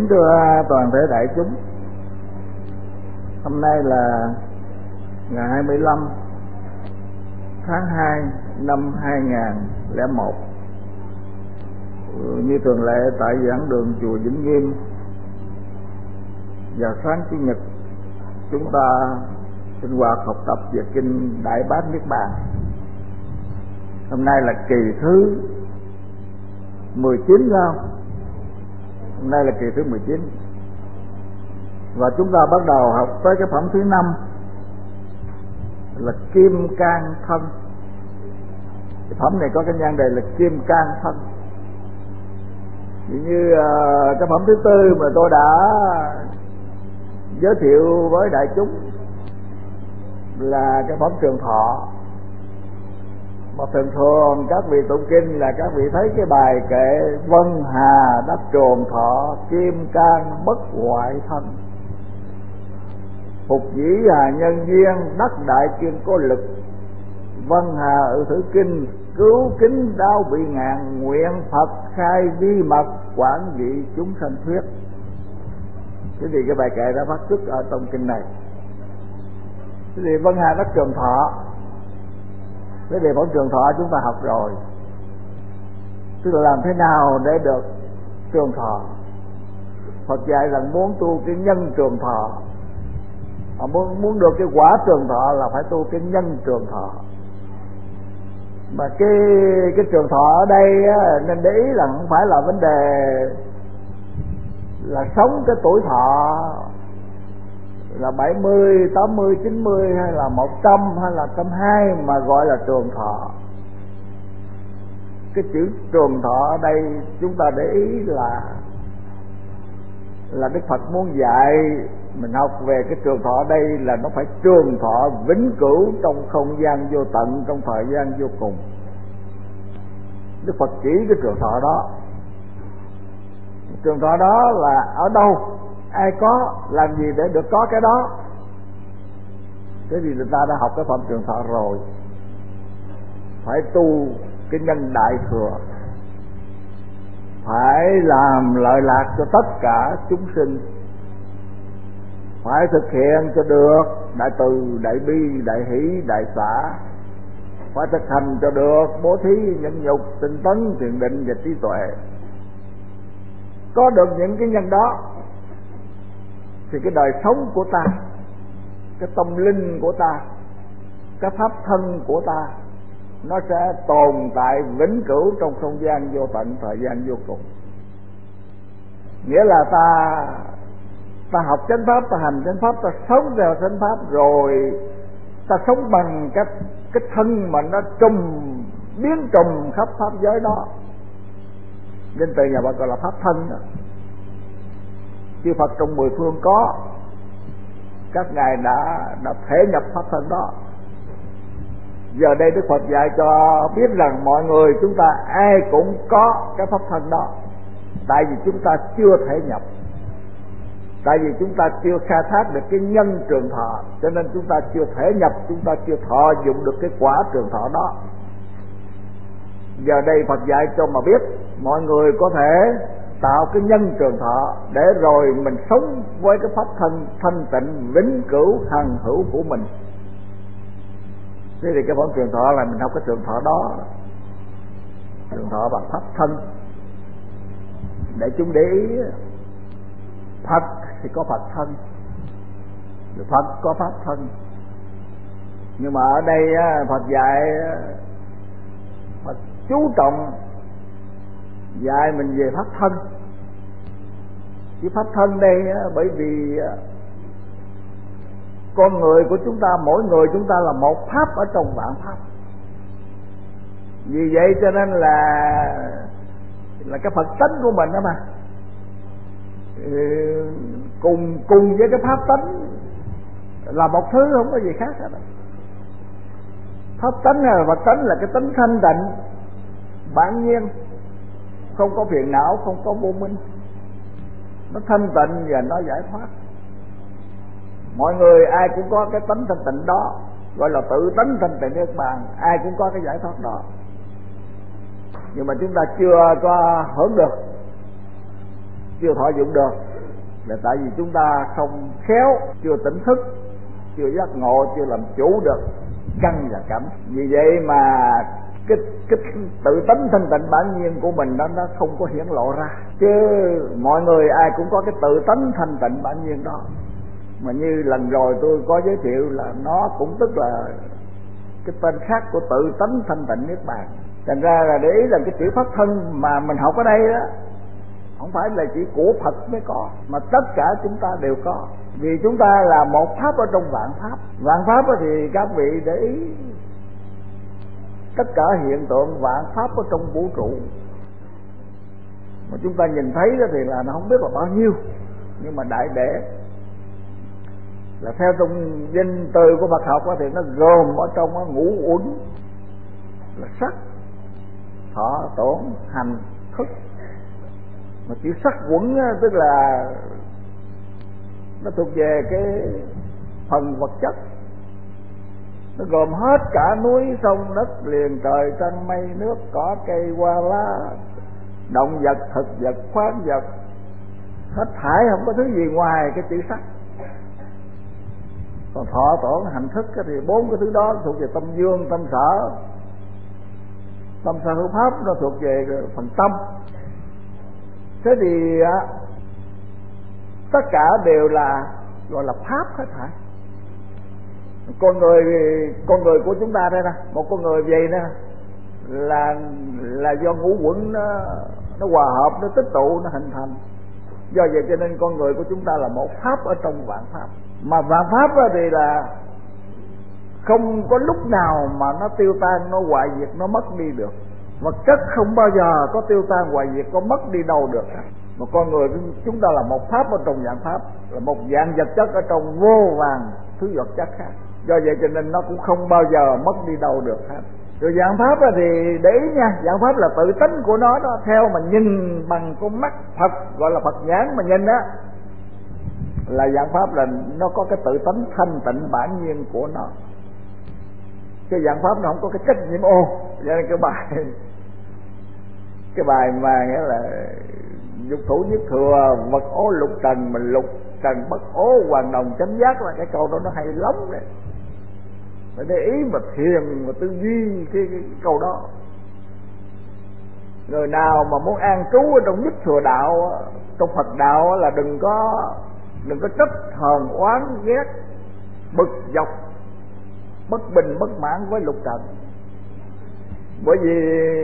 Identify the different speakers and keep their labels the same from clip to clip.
Speaker 1: Kính thưa toàn thể đại chúng, hôm nay là ngày 25 tháng 2 năm 2001. Như thường lệ tại giảng đường chùa Vĩnh Nghiêm, vào sáng Chủ nhật chúng ta sinh hoạt học tập về kinh Đại Bát Niết Bàn. Hôm nay là kỳ thứ 19 không? Hôm nay là kỳ thứ 19. Và chúng ta bắt đầu học tới cái phẩm thứ 5 là Kim Cang Thân. Cái phẩm này có cái nhan đề là Kim Cang Thân. Như cái phẩm thứ 4 mà tôi đã giới thiệu với đại chúng là cái phẩm Trường Thọ. Mà thường thường các vị tụng kinh là các vị thấy cái bài kệ Vân Hà đắc Trường Thọ, Kim Cang bất hoại thân, Phục dĩ hà nhân duyên, đắc đại chuyên có lực, Vân Hà ự thử kinh, cứu kính đau bị ngàn, nguyện Phật khai vi mật, quảng dị chúng sanh thuyết. Thế thì cái bài kệ đã phát xuất ở trong kinh này. Thế thì Vân Hà đắc Trường Thọ, cái đề phẩm Trường Thọ chúng ta học rồi. Tức là làm thế nào để được trường thọ. Phật dạy rằng muốn tu cái nhân trường thọ, muốn được cái quả trường thọ là phải tu cái nhân trường thọ. Mà cái trường thọ ở đây á, nên để ý là không phải là vấn đề là sống cái tuổi thọ là 70, 80, 90 hay là 100 hay là 120 mà gọi là trường thọ. Cái chữ trường thọ ở đây chúng ta để ý là Đức Phật muốn dạy mình học về cái trường thọ ở đây là nó phải trường thọ vĩnh cửu trong không gian vô tận, trong thời gian vô cùng. Đức Phật chỉ cái trường thọ đó. Trường thọ đó là ở đâu, ai có, làm gì để được có cái đó. Thế thì người ta đã học cái phẩm Trường Thọ rồi. Phải tu cái nhân đại thừa, phải làm lợi lạc cho tất cả chúng sinh, phải thực hiện cho được đại từ, đại bi, đại hỷ, đại xả, phải thực hành cho được bố thí, nhẫn nhục, tinh tấn, thiền định và trí tuệ. Có được những cái nhân đó thì cái đời sống của ta, cái tâm linh của ta, cái pháp thân của ta nó sẽ tồn tại vĩnh cửu trong không gian vô tận, thời gian vô cùng. Nghĩa là ta học chánh pháp, ta hành chánh pháp, ta sống theo chánh pháp, rồi ta sống bằng cái thân mà nó biến trùm khắp pháp giới đó. Nên từ nhà Phật gọi là pháp thân đó. Chư Phật trong 10 phương có, các ngài đã thể nhập pháp thân đó. Giờ đây Đức Phật dạy cho biết rằng mọi người chúng ta ai cũng có cái pháp thân đó. Tại vì chúng ta chưa thể nhập, tại vì chúng ta chưa khai thác được cái nhân trường thọ, cho nên chúng ta chưa thể nhập, chúng ta chưa thọ dụng được cái quả trường thọ đó. Giờ đây Phật dạy cho mà biết mọi người có thể tạo cái nhân trường thọ để rồi mình sống với cái pháp thân thanh tịnh vĩnh cửu hằng hữu của mình. Thế thì cái phẩm Trường Thọ là mình học cái trường thọ đó, trường thọ bằng pháp thân. Để chúng để ý, Phật thì có Phật thân, Phật có pháp thân. Nhưng mà ở đây Phật dạy, Phật chú trọng dạy mình về pháp thân. Cái pháp thân đây bởi vì con người của chúng ta, mỗi người chúng ta là một pháp ở trong vạn pháp. Vì vậy cho nên là cái Phật tánh của mình đó mà cùng với cái pháp tánh là một thứ, không có gì khác hết. Pháp tánh hay là Phật tánh là cái tánh thanh tịnh bản nhiên, không có phiền não, không có vô minh, nó thanh tịnh và nó giải thoát. Mọi người ai cũng có cái tánh thanh tịnh đó, gọi là tự tánh thanh tịnh Niết Bàn, ai cũng có cái giải thoát đó. Nhưng mà chúng ta chưa có hưởng được, chưa thọ dụng được. là tại vì chúng ta không khéo, chưa tỉnh thức, chưa giác ngộ, chưa làm chủ được căn và cảnh. Vì vậy mà cái tự tánh thanh tịnh bản nhiên của mình đó nó không có hiển lộ ra. Chứ mọi người ai cũng có cái tự tánh thanh tịnh bản nhiên đó. Mà như lần rồi tôi có giới thiệu là nó cũng tức là cái tên khác của tự tánh thanh tịnh niết bàn. Thành ra là để ý là cái chữ pháp thân mà mình học ở đây đó không phải là chỉ của Phật mới có, mà tất cả chúng ta đều có. Vì chúng ta là một pháp ở trong vạn pháp. Vạn pháp thì các vị để ý, tất cả hiện tượng vạn pháp ở trong vũ trụ mà chúng ta nhìn thấy đó thì là nó không biết là bao nhiêu, nhưng mà đại để là theo trong danh từ của Phật học đó, thì nó gồm ở trong ngũ uẩn là sắc, thọ, tổn, hành, thức. Mà chữ sắc uẩn tức là nó thuộc về cái phần vật chất, nó gồm hết cả núi sông đất liền trời trăng mây nước cỏ cây hoa lá, động vật thực vật khoáng vật, hết thảy không có thứ gì ngoài cái chữ sắc. Còn thọ tổn hành thức thì bốn cái thứ đó thuộc về tâm dương tâm sở. Tâm sở hữu pháp nó thuộc về phần tâm. Thế thì tất cả đều là gọi là pháp hết thảy. Con người của chúng ta đây nè, một con người vậy nè là do ngũ uẩn nó hòa hợp, nó tích tụ, nó hình thành. Do vậy cho nên con người của chúng ta là một pháp ở trong vạn pháp. Mà vạn pháp thì là không có lúc nào mà nó tiêu tan, nó hoại diệt, nó mất đi được. Vật chất không bao giờ có tiêu tan hoại diệt, có mất đi đâu được. Mà con người chúng ta là một pháp ở trong vạn pháp, là một dạng vật chất ở trong vô vàn thứ vật chất khác. Do vậy cho nên nó cũng không bao giờ mất đi đâu được hết. Rồi dạng pháp thì để ý nha, dạng pháp là tự tánh của nó đó, theo mà nhìn bằng con mắt Phật, gọi là Phật nhãn mà nhìn đó, là dạng pháp là nó có cái tự tánh thanh tịnh bản nhiên của nó. Cái dạng pháp nó không có cái trách nhiệm ô. Cho nên cái bài mà nghĩa là dục thủ nhất thừa, vật ố lục trần, mình lục trần bất ố, hoàn đồng chánh giác, là cái câu đó nó hay lắm đấy. Phải để ý mà thiền mà tư duy cái câu đó. Người nào mà muốn an trú ở trong nhất thừa đạo, trong Phật đạo, là đừng có trách hờn oán ghét bực dọc bất bình bất mãn với lục trần. Bởi vì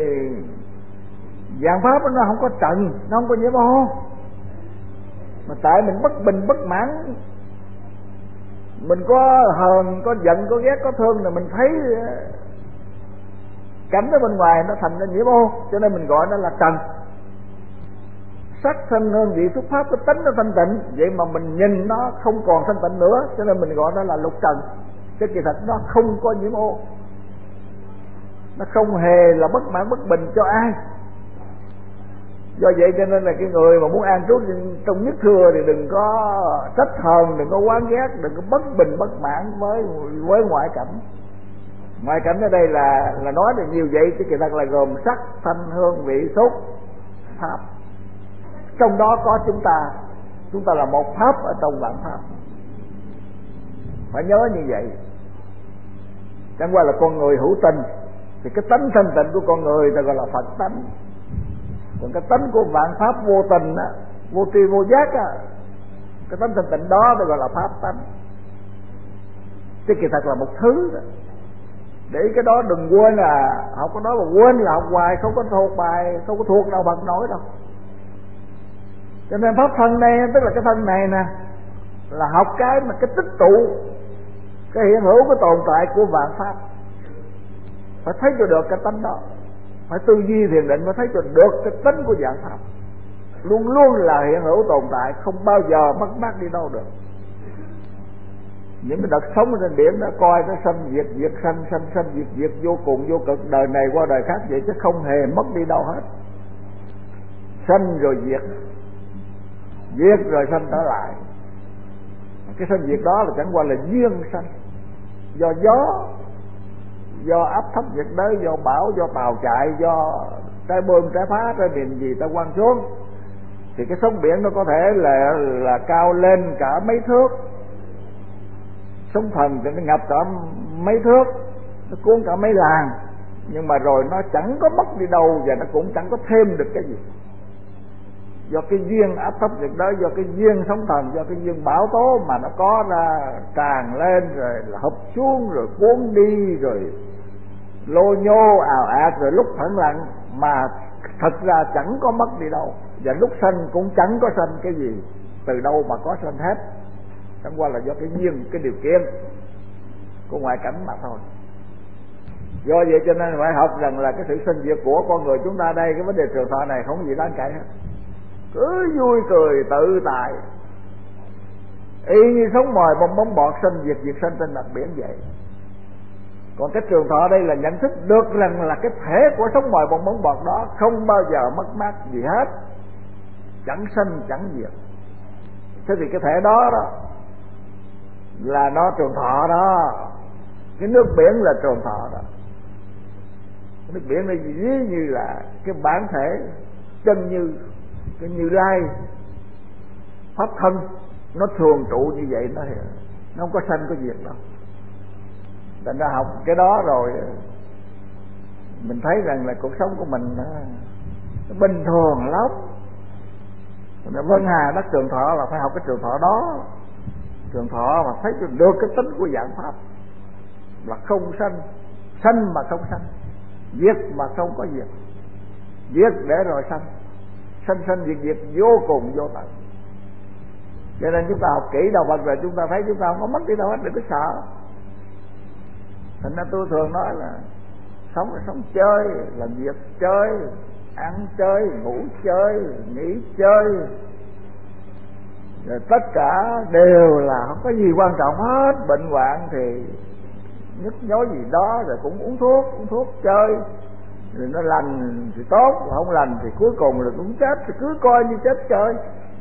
Speaker 1: dạng pháp nó không có trần, nó không có nhiễm ô. Mà tại mình bất bình bất mãn, mình có hờn, có giận, có ghét, có thương, là mình thấy cảnh ở bên ngoài nó thành ra nhiễm ô, cho nên mình gọi nó là trần. Sắc thanh hương vị xuất pháp, cái tính nó thanh tịnh, vậy mà mình nhìn nó không còn thanh tịnh nữa, cho nên mình gọi nó là lục trần. Cái kỳ thật nó không có nhiễm ô, nó không hề là bất mãn bất bình cho ai. Do vậy cho nên là cái người mà muốn an trú trong nhất thừa thì đừng có trách hờn, đừng có oán ghét, đừng có bất bình bất mãn với ngoại cảnh. Ngoại cảnh ở đây là nói được nhiều vậy, chứ kỳ thật là gồm sắc thanh hương vị xúc pháp. Trong đó có chúng ta là một pháp ở trong vạn pháp, phải nhớ như vậy. Chẳng qua là con người hữu tình thì cái tánh thanh tịnh của con người ta gọi là Phật tánh. Còn cái tánh của vạn pháp vô tình á, vô tri vô giác á, cái tánh thanh tịnh đó ta gọi là pháp tánh. Chứ kỳ thật là một thứ đó. Để cái đó đừng quên, là học cái đó mà quên là học hoài không có thuộc bài, không có thuộc đâu Phật nói đâu. Cho nên pháp thân đây, tức là cái thân này nè, là học cái mà cái tích tụ, cái hiện hữu, cái tồn tại của vạn pháp. Phải thấy cho được cái tánh đó, phải tư duy thiền định mới thấy cho được cái tánh của vạn pháp. Luôn luôn là hiện hữu tồn tại, không bao giờ mất mát đi đâu được. Những cái đợt sống trên biển đã coi nó sanh diệt, diệt sanh, sanh sanh diệt diệt, vô cùng vô cực, đời này qua đời khác vậy, chứ không hề mất đi đâu hết. Sanh rồi diệt, diệt rồi sanh trở lại. Cái sanh diệt đó là chẳng qua là duyên sanh, do gió, do áp thấp nhiệt đới, do bão, do tàu chạy, do trái bơm trái phá, trái điện gì ta quăng xuống. thì cái sóng biển nó có thể là cao lên cả mấy thước, sóng thần thì nó ngập cả mấy thước, nó cuốn cả mấy làng, nhưng mà rồi nó chẳng có mất đi đâu và nó cũng chẳng có thêm được cái gì. Do cái duyên áp thấp nhiệt đới, do cái duyên sóng thần, do cái duyên bão tố mà nó có ra tràn lên rồi là hụp xuống rồi cuốn đi rồi lô nhô ào ạt rồi lúc thẳng lặng, mà thật ra chẳng có mất đi đâu, và lúc sanh cũng chẳng có sanh cái gì, từ đâu mà có sanh hết, chẳng qua là do cái duyên, cái điều kiện của ngoại cảnh mà thôi. Do vậy cho nên phải học rằng là cái sự sinh diệt của con người chúng ta đây, cái vấn đề trường thọ này không có gì đáng kể hết, cứ vui cười tự tại, y như sống mồi bong bóng bọt sinh diệt, diệt sanh trên mặt biển vậy. Còn cái trường thọ đây là nhận thức được rằng là cái thể của sống mồi bong bóng bọt đó không bao giờ mất mát gì hết, chẳng sanh chẳng diệt. Thế thì cái thể đó là nó trường thọ đó, cái nước biển là trường thọ đó. Nước biển này ví như là cái bản thể chân như cái Như Lai pháp thân, nó thường trụ như vậy, nó không có sanh có diệt đâu. Thành ra học cái đó rồi mình thấy rằng là cuộc sống của mình nó bình thường lắm. Vân Hà đất trường thọ là phải học cái trường thọ đó, trường thọ mà thấy được cái tính của dạng pháp là không sanh, sanh mà không sanh, diệt mà không có diệt, diệt để rồi sanh, sanh sanh diệt diệt vô cùng vô tận. Cho nên chúng ta học kỹ đạo Phật rồi chúng ta thấy chúng ta không có mất đi đâu hết, đừng có sợ. Thành ra tôi thường nói là sống là sống chơi, làm việc chơi, ăn chơi, ngủ chơi, nghỉ chơi, rồi tất cả đều là không có gì quan trọng hết. Bệnh hoạn thì nhức nhối gì đó rồi cũng uống thuốc chơi, rồi nó lành thì tốt, không lành thì cuối cùng là cũng chết, thì cứ coi như chết chơi,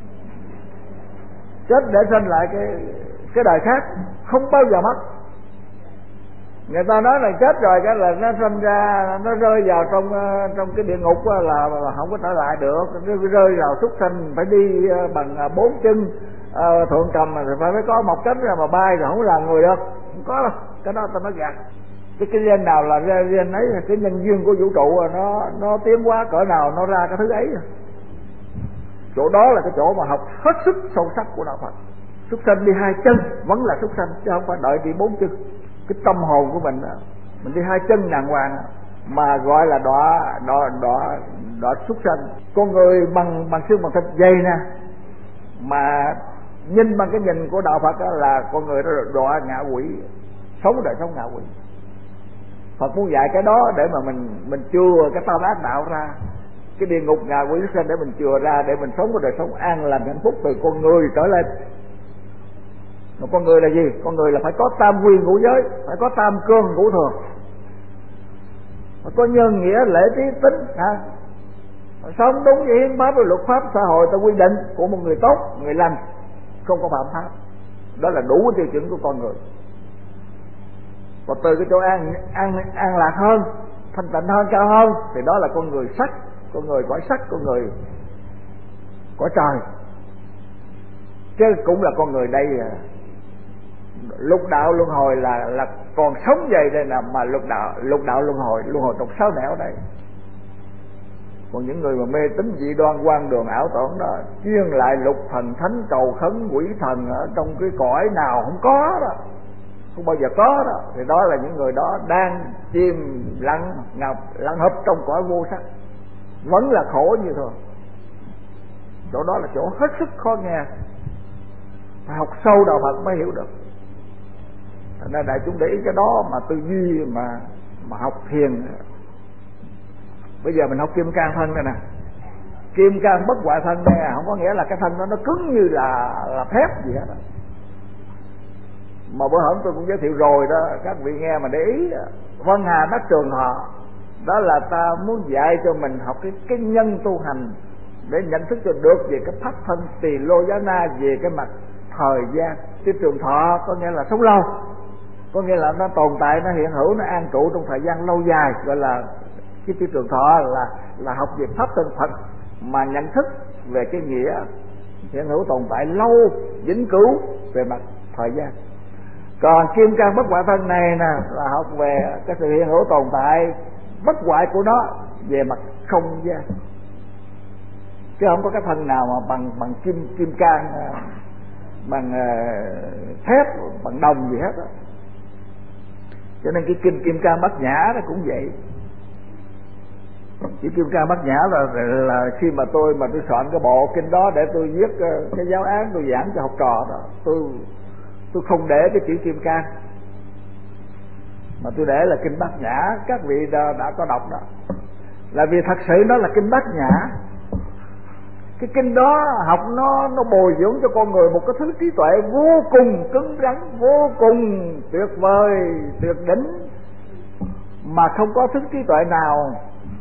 Speaker 1: chết để sanh lại cái đời khác, không bao giờ mất. Người ta nói là chết rồi cái là nó sanh ra, nó rơi vào trong cái địa ngục là không có trở lại được, nó rơi vào súc sanh phải đi bằng 4 chân, thượng cầm thì phải có một cánh ra mà bay rồi không là người được, không có đâu. Cái đó ta nói gạt. Cái gen nào là gen ấy, cái nhân duyên của vũ trụ nó tiến hóa cỡ nào nó ra cái thứ ấy. Chỗ đó là cái chỗ mà học hết sức sâu sắc của đạo Phật. Súc sanh đi 2 chân vẫn là súc sanh chứ không phải đợi đi 4 chân. Cái tâm hồn của mình đi 2 chân đàng hoàng mà gọi là đọa súc sanh. Con người bằng xương bằng thịt dày nè, mà nhìn bằng cái nhìn của đạo Phật là con người đó đọa ngạ quỷ, sống đời sống ngạ quỷ. Phật muốn dạy cái đó để mà mình chừa cái tam ác đạo ra, cái địa ngục ngạ quỷ sanh để mình chừa ra, để mình sống cái đời sống an lành hạnh phúc từ con người trở lên. Mà con người là gì? Con người là phải có tam quy ngũ giới, phải có tam cương ngũ thường, phải có nhân nghĩa lễ trí tính, sống đúng với hiến pháp và luật pháp xã hội ta quy định của một người tốt, người lành, không có phạm pháp. Đó là đủ tiêu chuẩn của con người. Và từ cái chỗ an lạc hơn, thanh tịnh hơn, cao hơn thì đó là con người sắc, con người cõi sắc, con người cõi trời. Chứ cũng là con người đây lục đạo luân hồi là còn sống vậy đây là mà lục đạo luân hồi tục 6 nẻo đây. Còn những người mà mê tín dị đoan quan đường ảo tưởng đó, chuyên lại lục thần thánh cầu khấn quỷ thần ở trong cái cõi nào không có đó, không bao giờ có đó, thì đó là những người đó đang chìm lặng hấp trong cõi vô sắc, vẫn là khổ như thường. Chỗ đó là chỗ hết sức khó nghe, phải học sâu đạo Phật mới hiểu được. Thành ra đại chúng để ý cái đó mà tư duy mà học thiền. Bây giờ mình học kim cang thân đây nè, kim cang bất hoại thân đây không có nghĩa là cái thân đó nó cứng như là thép gì hết đó. Mà bữa hổm tôi cũng giới thiệu rồi đó, các vị nghe mà để ý. Vân Hà đất trường thọ đó là ta muốn dạy cho mình học cái nhân tu hành để nhận thức cho được về cái pháp thân tỳ lô giá na, về cái mặt thời gian. Cái trường thọ có nghĩa là sống lâu, có nghĩa là nó tồn tại, nó hiện hữu, nó an trụ trong thời gian lâu dài, gọi là cái trường thọ là học về pháp thân Phật mà nhận thức về cái nghĩa hiện hữu tồn tại lâu vĩnh cửu về mặt thời gian. Còn kim cang bất hoại thân này nè là học về cái sự hiện hữu tồn tại bất hoại của nó về mặt không gian, chứ không có cái thân nào mà bằng kim cang, bằng thép, bằng đồng gì hết á. Cho nên cái kinh Kim Cang Bát Nhã nó cũng vậy. Cái Kim Cang Bát Nhã là khi mà tôi soạn cái bộ kinh đó để tôi viết cái giáo án tôi giảng cho học trò đó, tôi không để cái chữ Kim Cang mà tôi để là kinh Bát Nhã. Các vị đã có đọc đó, là vì thật sự nó là kinh Bát Nhã. Cái kinh đó học nó bồi dưỡng cho con người một cái thứ trí tuệ vô cùng cứng rắn, vô cùng tuyệt vời, tuyệt đỉnh, mà không có thứ trí tuệ nào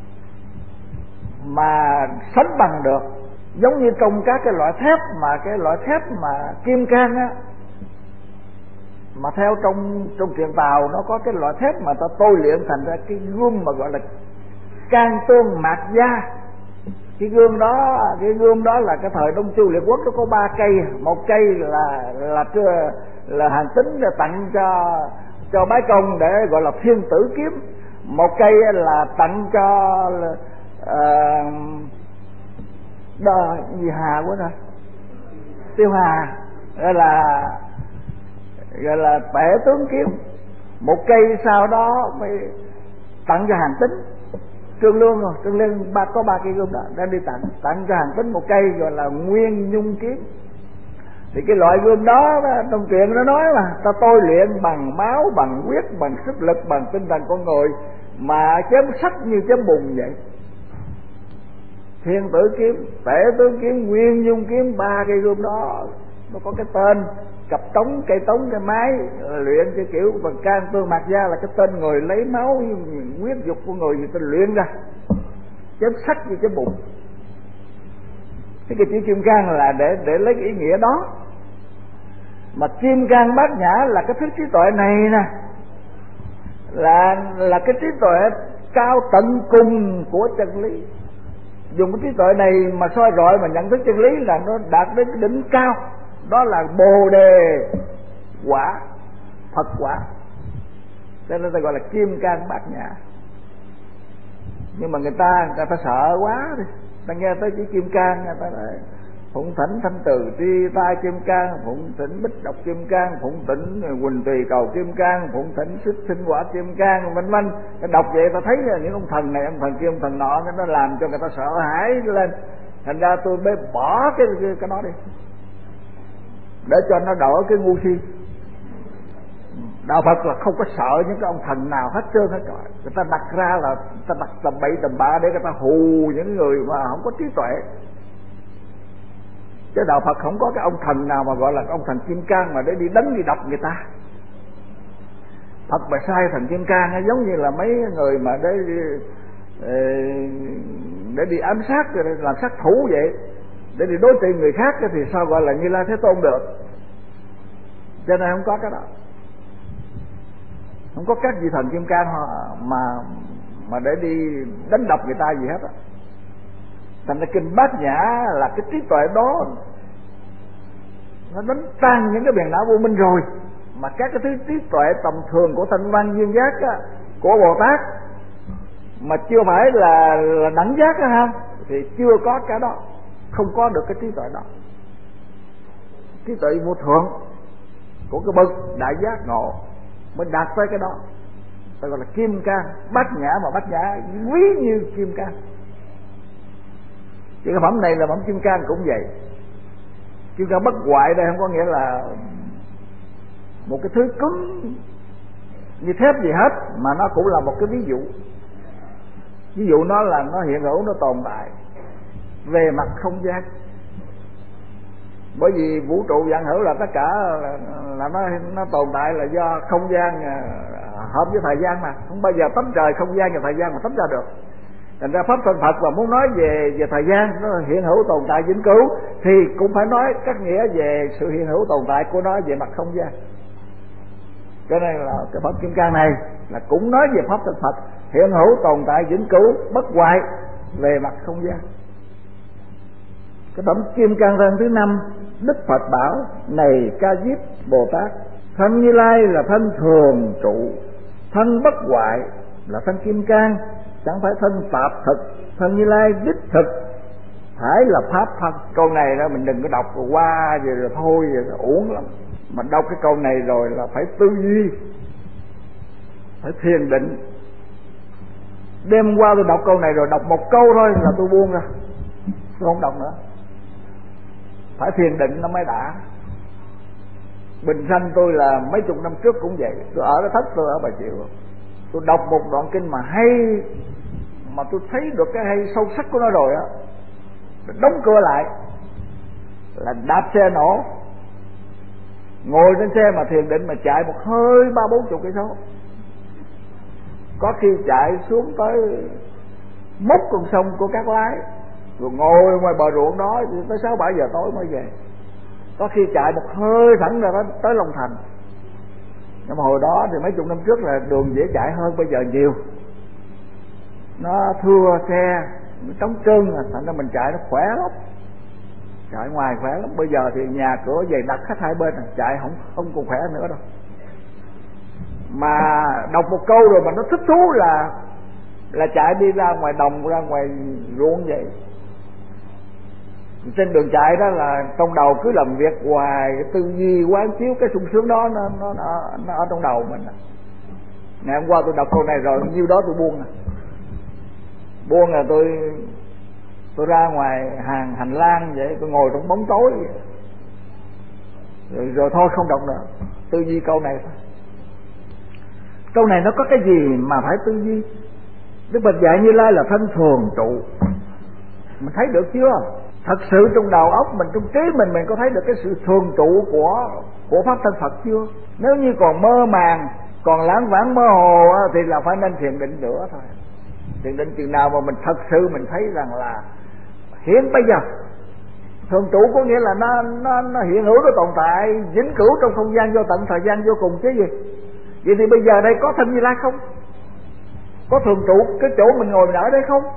Speaker 1: mà sánh bằng được. Giống như trong các cái loại thép, mà cái loại thép mà kim cang á, mà theo trong truyện Tàu nó có cái loại thép mà ta tôi luyện thành ra cái gươm mà gọi là can tương mạt gia. Cái gươm đó là cái thời Đông Chu Liệt Quốc nó có 3 cây, một cây là Hàn Tín tặng cho Bái Công để gọi là Thiên Tử Kiếm, một cây là tặng cho gì Hà quá rồi, Tiêu Hà, gọi là Tể Tướng Kiếm. Một cây sau đó mới tặng cho Hàn Tín. Trương Lương có 3 cây gươm đó đem đi tặng cho Hàn Tín một cây gọi là Nguyên Nhung Kiếm. Thì cái loại gươm đó trong truyện nó nói là ta tôi luyện bằng máu, bằng huyết, bằng sức lực, bằng tinh thần con người, mà chém sắt như chém bùn vậy. Thiên Tử Kiếm, Tể Tướng Kiếm, Nguyên Nhung Kiếm, 3 cây gươm đó nó có cái tên cặp tống, cây tống, cái máy luyện cái kiểu bằng can tương mạt gia, là cái tên người lấy máu huyết dục của người ta luyện ra, chém sắt như chém bùn. Cái chữ Kim Cang là để lấy cái ý nghĩa đó. Mà Kim Cang Bát Nhã là cái thứ trí tuệ này nè, là cái trí tuệ cao tận cùng của chân lý. Dùng cái trí tuệ này mà soi rọi mà nhận thức chân lý là nó đạt đến cái đỉnh cao, đó là Bồ Đề quả, Phật quả. Cho nên ta gọi là Kim Cang Bát Nhã. Nhưng mà người ta sợ quá đi, ta nghe tới chữ Kim Cang, người ta nói phụng thỉnh thanh từ tri tai Kim Cang, phụng thỉnh bích độc Kim Cang, phụng thỉnh Quỳnh Tùy cầu Kim Cang, phụng thỉnh xích sinh quả Kim Cang, vân vân. Đọc vậy ta thấy những ông thần này, ông thần kia, ông thần nọ, nó làm cho người ta sợ hãi lên. Thành ra tôi mới bỏ cái đó đi, để cho nó đỡ cái ngu si. Đạo Phật là không có sợ những cái ông thần nào hết trơn hết trọi. Người ta đặt ra là người ta đặt tầm bậy tầm bạ để người ta hù những người mà không có trí tuệ. Chứ đạo Phật không có cái ông thần nào mà gọi là ông thần Kim Cang mà để đi đánh đi đập người ta. Phật mà sai thần Kim Cang giống như là mấy người mà để đi ám sát, làm sát thủ vậy, để đi đối trị người khác thì sao gọi là Như Lai Thế Tôn được. Cho nên không có cái đó, không có các vị thần Kim Cang mà để đi đánh đập người ta gì hết á. Thành ra kinh Bát Nhã là cái trí tuệ đó nó đánh tan những cái phiền não vô minh rồi, mà các cái thứ trí tuệ tầm thường của thanh văn duyên giác á, của Bồ Tát mà chưa phải là đẳng giác á ha, thì chưa có cái đó, không có được cái trí tuệ đó. Trí tuệ vô thượng của cái bậc đại giác ngộ mới đạt tới cái đó, ta gọi là Kim Cang Bát Nhã. Mà Bát Nhã quý như Kim Cang. Thì cái phẩm này là phẩm Kim Cang cũng vậy. Kim Cang bất hoại đây không có nghĩa là một cái thứ cứng như thép gì hết, mà nó cũng là một cái ví dụ. Ví dụ nó là nó hiện hữu, nó tồn tại về mặt không gian. Bởi vì vũ trụ vạn hữu là tất cả là nó tồn tại là do không gian hợp với thời gian, mà không bao giờ tách rời không gian và thời gian mà tách ra được. Thành ra pháp thân Phật mà muốn nói về thời gian nó hiện hữu tồn tại vĩnh cửu thì cũng phải nói các nghĩa về sự hiện hữu tồn tại của nó về mặt không gian. Cho nên là cái phẩm Kim Cang này là cũng nói về pháp thân Phật hiện hữu tồn tại vĩnh cửu bất hoại về mặt không gian. Cái phẩm Kim Cang Thân thứ 5, Đức Phật bảo: này Ca Diếp Bồ Tát, thân Như Lai là thân thường trụ, thân bất hoại, là thân kim cang, chẳng phải thân tạp thực. Thân Như Lai đích thực phải là pháp thân. Câu này đó mình đừng có đọc rồi qua rồi thôi, rồi uổng lắm. Mà đọc cái câu này rồi là phải tư duy, phải thiền định. Đêm qua tôi đọc câu này rồi, đọc một câu thôi là tôi buông ra, tôi không đọc nữa. Phải thiền định nó mới đã. Bình sanh tôi là mấy chục năm trước cũng vậy, tôi ở Thất, tôi ở Bà Triệu, tôi đọc một đoạn kinh mà hay, mà tôi thấy được cái hay sâu sắc của nó rồi á, đóng cửa lại là đạp xe nổ, ngồi trên xe mà thiền định mà chạy một hơi 30-40 cây số, có khi chạy xuống tới mốc con sông của Cát Lái, rồi ngồi ngoài bờ ruộng đó tới 6-7 giờ tối mới về. Có khi chạy một hơi thẳng ra tới Long Thành. Nhưng mà hồi đó thì mấy chục năm trước là đường dễ chạy hơn bây giờ nhiều, nó thưa xe, nó trống trơn, thành ra mình chạy nó khỏe lắm, chạy ngoài khỏe lắm. Bây giờ thì nhà cửa dày đặc hết hai bên, chạy không còn khỏe nữa đâu. Mà đọc một câu rồi mà nó thích thú là chạy đi ra ngoài đồng, ra ngoài ruộng vậy. Trên đường chạy đó là trong đầu cứ làm việc hoài, cái tư duy quán chiếu cái sung sướng đó nó ở trong đầu mình. Ngày hôm qua tôi đọc câu này rồi, nhiêu đó tôi buông là tôi ra ngoài hành lang vậy, tôi ngồi trong bóng tối rồi thôi không đọc nữa, tư duy câu này thôi. Câu này nó có cái gì mà phải tư duy? Đức Phật dạy Như Lai là thân thường trụ, mình thấy được chưa? Thật sự trong đầu óc mình, trong trí mình có thấy được cái sự thường trụ của pháp thân Phật chưa? Nếu như còn mơ màng, còn lãng vãng mơ hồ thì là phải nên thiền định nữa thôi. Thiền định chừng nào mà mình thật sự mình thấy rằng là hiện bây giờ thường trụ có nghĩa là nó hiện hữu, nó tồn tại vĩnh cửu trong không gian vô tận, thời gian vô cùng chứ gì. Vậy thì bây giờ đây có thân Như Lai không? Có thường trụ cái chỗ mình ngồi ở đây không?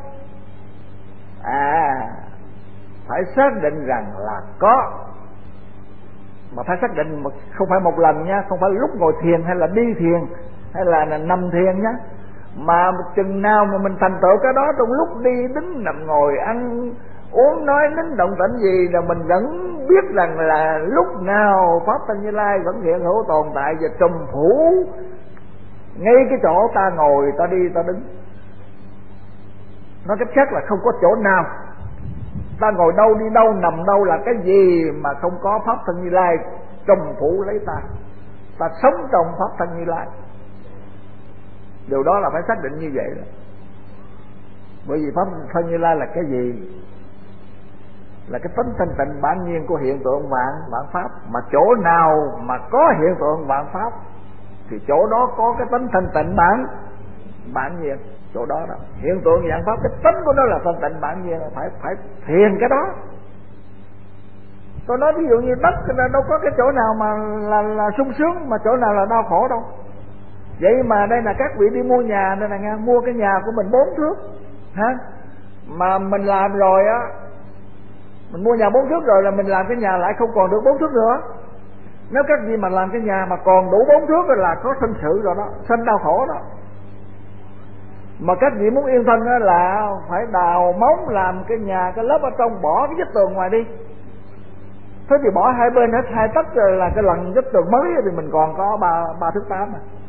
Speaker 1: Phải xác định rằng là có. Mà phải xác định không phải một lần nha, không phải lúc ngồi thiền hay là đi thiền hay là nằm thiền nhá, mà chừng nào mà mình thành tựu cái đó trong lúc đi đứng nằm ngồi ăn uống nói nín động tĩnh gì là mình vẫn biết rằng là lúc nào pháp thân Như Lai vẫn hiện hữu tồn tại và trùm phủ ngay cái chỗ ta ngồi, ta đi, ta đứng. Nói cách khác là không có chỗ nào, ta ngồi đâu, đi đâu, nằm đâu là cái gì mà không có pháp thân Như Lai trùm phủ lấy ta. Ta sống trong pháp thân Như Lai. Điều đó là phải xác định như vậy đó. Bởi vì pháp thân Như Lai là cái gì? Là cái tính thanh tịnh bản nhiên của hiện tượng vạn pháp. Mà chỗ nào mà có hiện tượng vạn pháp thì chỗ đó có cái tính thanh tịnh bản nhiên. Chỗ đó đó, hiện tượng vạn pháp, cái tính của nó là thanh tịnh bản nhiên, phải thiền cái đó. Tôi nói ví dụ như đất đâu có cái chỗ nào mà là sung sướng, mà chỗ nào là đau khổ đâu. Vậy mà đây là các vị đi mua nhà, đây là nghe, mua cái nhà của mình 4 thước hả? Mà mình làm rồi á, mình mua nhà 4 thước rồi là mình làm cái nhà lại không còn được 4 thước nữa. Nếu các vị mà làm cái nhà mà còn đủ 4 thước rồi là có sinh sự rồi đó, sinh đau khổ đó. Mà các vị muốn yên thân đó là phải đào móng làm cái nhà, cái lớp ở trong, bỏ cái vách tường ngoài đi. Thế thì bỏ hai bên hết 2 tấc rồi là cái lần vách tường mới thì mình còn có 3 thước 8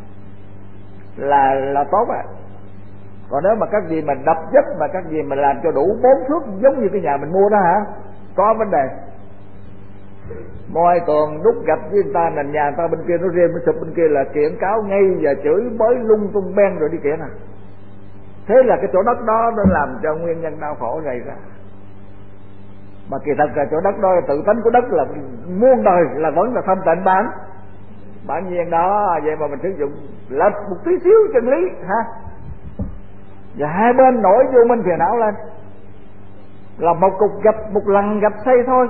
Speaker 1: là tốt à. Còn nếu mà các vị mình đập vách mà các vị mình làm cho đủ 4 thước giống như cái nhà mình mua đó hả, có vấn đề. Môi tường đúc gạch với người ta, nền nhà người ta bên kia nó riêng, nó sụp bên kia là kiện cáo ngay và chửi bới lung tung ben rồi đi kiện à. Thế là cái chỗ đất đó nó làm cho nguyên nhân đau khổ gây ra. Mà kỳ thật là chỗ đất đó là tự tánh của đất là muôn đời là vẫn là thanh tịnh bản nhiên đó. Vậy mà mình sử dụng lệch một tí xíu chân lý ha, và hai bên nổi vô minh phiền não lên, là một cục gạch, một lần gạch xây thôi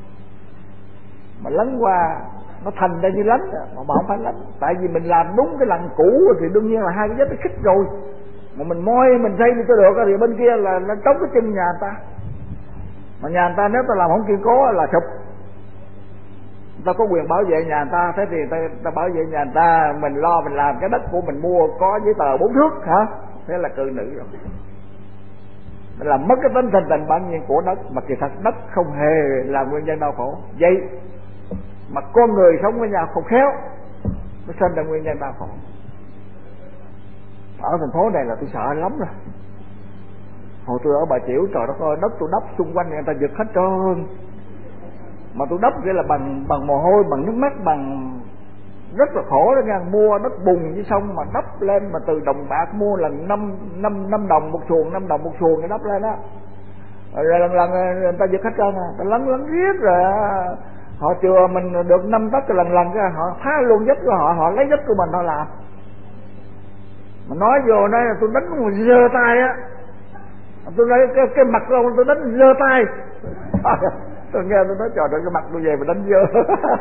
Speaker 1: mà lấn qua nó thành ra như lánh mà không phải lánh. Tại vì mình làm đúng cái lần cũ thì đương nhiên là hai cái vết nó khích rồi, mà mình moi mình xây đi cho được thì bên kia là nó trống cái chân nhà người ta. Mà nhà người ta nếu ta làm không kiên cố là sụp. Ta có quyền bảo vệ nhà người ta, thế thì ta bảo vệ nhà người ta, mình lo mình làm cái đất của mình mua có giấy tờ 4 thước hả? Thế là cự nữ rồi. Mình làm mất cái tính thanh tịnh bản nhiên của đất, mà kỳ thật đất không hề là nguyên nhân đau khổ. Vậy mà con người sống với nhau không khéo, nó sinh ra nguyên nhân đau khổ. Ở thành phố này là tôi sợ lắm rồi. Hồi tôi ở Bà Chiểu, trời đất ơi, đất tôi đắp xung quanh người ta giật hết trơn. Mà tôi đắp nghĩa là bằng mồ hôi, bằng nước mắt, bằng rất là khổ đó nha. Mua đất bùn với xong mà đắp lên, mà từ đồng bạc mua lần 5 đồng một xuồng, 5 đồng một xuồng để đắp lên đó. Rồi lần người ta giật hết trơn à, ta lấn riết rồi họ chừa mình được 5 tấc, lần cái họ phá luôn vết của họ lấy vết của mình họ làm. Mà nói vô đây là tôi đánh một giơ tay á, tôi nói cái mặt của ông tôi đánh giơ tay. Tôi nghe tôi nói trời ơi, cái mặt tôi về mà đánh dơ.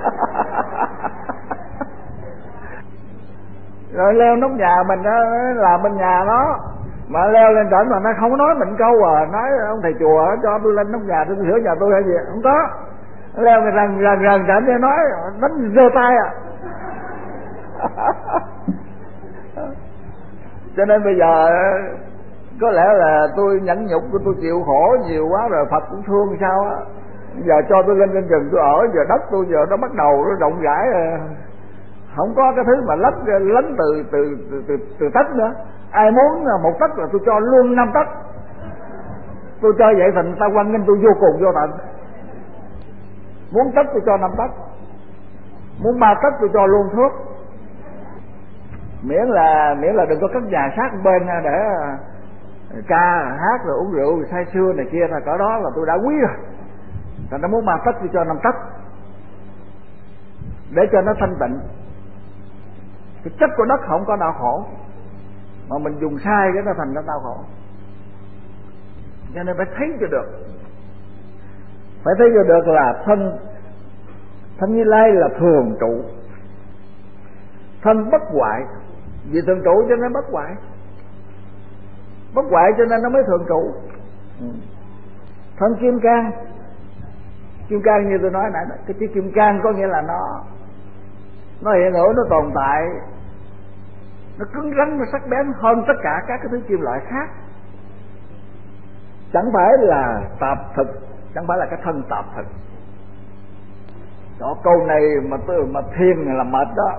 Speaker 1: Rồi leo nóc nhà mình đó, làm bên nhà nó, mà leo lên trển mà nó không nói mình câu nói ông thầy chùa cho tôi lên nóc nhà tôi sửa nhà tôi hay gì, không có. Leo cái rần trển để nói đánh giơ tay à. Cho nên bây giờ có lẽ là tôi nhẫn nhục, tôi chịu khổ nhiều quá rồi Phật cũng thương sao á. Giờ cho tôi lên trên rừng tôi ở, giờ đất tôi giờ nó bắt đầu nó rộng rãi, không có cái thứ mà lấn từ tấc nữa. Ai muốn 1 tấc là tôi cho luôn 5 tấc. Tôi cho vậy thành ta hoan nghênh tôi vô cùng vô tận. Muốn tấc tôi cho 5 tấc, muốn 3 tấc tôi cho luôn thước. Miễn là đừng có cất nhà sát bên để ca hát rồi uống rượu say sưa này kia, là cỡ đó là tôi đã quý rồi. Thành nó muốn 3 tấc tôi cho 5 tấc để cho nó thanh tịnh. Cái chất của đất không có đau khổ, mà mình dùng sai cái nó thành nó đau khổ. Cho nên phải thấy cho được, phải thấy cho được là thân Như Lai là thường trụ, thân bất hoại. Vì thường trụ cho nên bất hoại, bất hoại cho nên nó mới thường trụ. Thân kim cang, kim cang như tôi nói nãy, cái chữ kim cang có nghĩa là nó hiện hữu, nó tồn tại, nó cứng rắn, nó sắc bén hơn tất cả các cái thứ kim loại khác. Chẳng phải là tạp thực, chẳng phải là cái thân tạp thực. Đó, câu này mà thiền là mệt đó.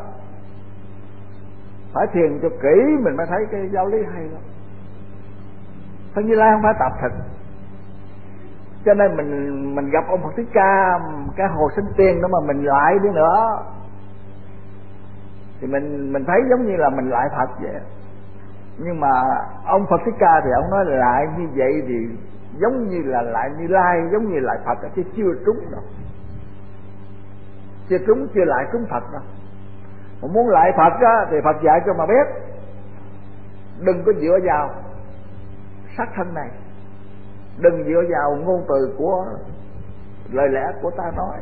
Speaker 1: Phải thiền cho kỹ mình mới thấy cái giáo lý hay lắm. Thân Như Lai không phải tạp thực. Cho nên mình gặp ông Phật Thích Ca, cái hồ sinh tiên đó mà mình lại đi nữa thì mình thấy giống như là mình lại Phật vậy. Nhưng mà ông Phật Thích Ca thì ông nói lại như vậy thì giống như là lại Như Lai, giống như lại Phật, chứ chưa trúng đâu. Chưa trúng, chưa lại trúng Phật đâu. Mà muốn lại Phật á, thì Phật dạy cho mà biết, đừng có dựa vào sắc thân này, đừng dựa vào ngôn từ của lời lẽ của ta nói.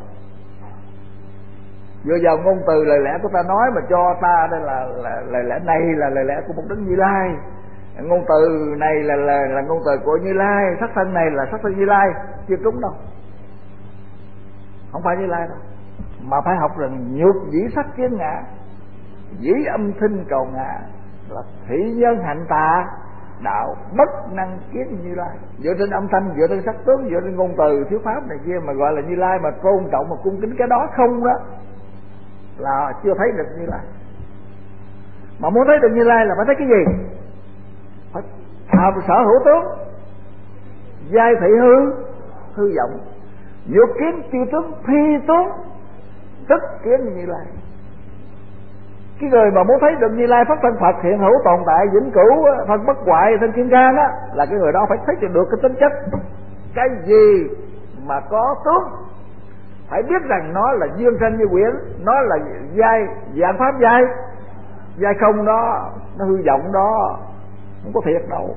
Speaker 1: Dựa vào ngôn từ lời lẽ của ta nói mà cho ta đây là lời lẽ này là lời lẽ của một Đấng Như Lai, ngôn từ này là ngôn từ của Như Lai, sắc thân này là sắc thân Như Lai, chưa trúng đâu. Không phải Như Lai đâu. Mà phải học rằng nhược dĩ sắc kiến ngã, dĩ âm thanh cầu ngã, là thị nhân hạnh tà, đạo bất năng kiến Như Lai. Dựa trên âm thanh, dựa trên sắc tướng, dựa trên ngôn từ thuyết pháp này kia mà gọi là Như Lai, mà tôn trọng mà cung kính cái đó không đó là chưa thấy được Như Lai. Mà muốn thấy được Như Lai là phải thấy cái gì? Phải sở hữu tướng, giai thị hư vọng, nhược kiến chư tướng phi tướng, tức kiến Như Lai. Cái người mà muốn thấy được Như Lai pháp thân Phật hiện hữu tồn tại vĩnh cửu, thân bất hoại, thân kim cang á, là cái người đó phải thấy được cái tính chất, cái gì mà có tướng, phải biết rằng nó là duyên sanh như quyển, nó là giai dạng pháp giai không đó, nó hư vọng đó, không có thiệt đâu.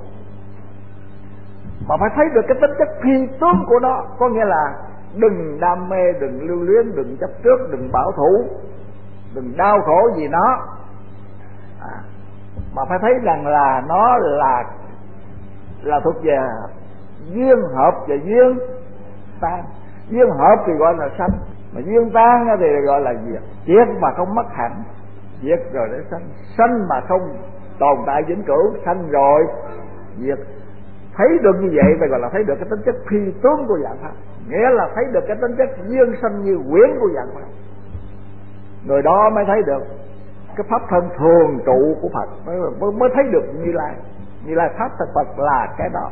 Speaker 1: Mà phải thấy được cái tính chất phi tướng của nó, có nghĩa là đừng đam mê, đừng lưu luyến, đừng chấp trước, đừng bảo thủ, đừng đau khổ vì nó, mà phải thấy rằng là nó là thuộc về duyên hợp và duyên tan. Duyên hợp thì gọi là sanh, mà duyên tan thì gọi là diệt. Diệt mà không mất hẳn, diệt rồi để sanh. Sanh mà không tồn tại vĩnh cửu, sanh rồi diệt. Thấy được như vậy phải gọi là thấy được cái tính chất phi tướng của dạng pháp, nghĩa là thấy được cái tính chất duyên sanh như quyển của dạng pháp. Người đó mới thấy được cái pháp thân thường trụ của Phật, mới thấy được Như Lai. Như Lai pháp thật Phật là cái đó.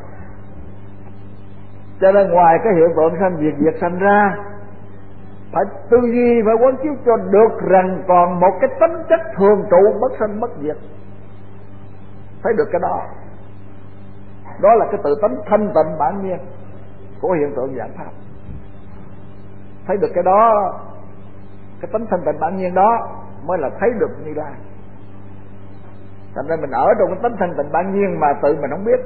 Speaker 1: Cho nên ngoài cái hiện tượng sanh diệt diệt sanh ra, phải tư duy, phải quán chiếu cho được rằng còn một cái tính chất thường trụ bất sanh bất diệt. Thấy được cái đó, đó là cái tự tánh thanh tịnh bản nhiên của hiện tượng dạng pháp. Thấy được cái đó, cái tánh thanh tịnh bản nhiên đó mới là thấy được Như Lai. Thành ra mình ở trong cái tánh thanh tịnh bản nhiên mà tự mình không biết.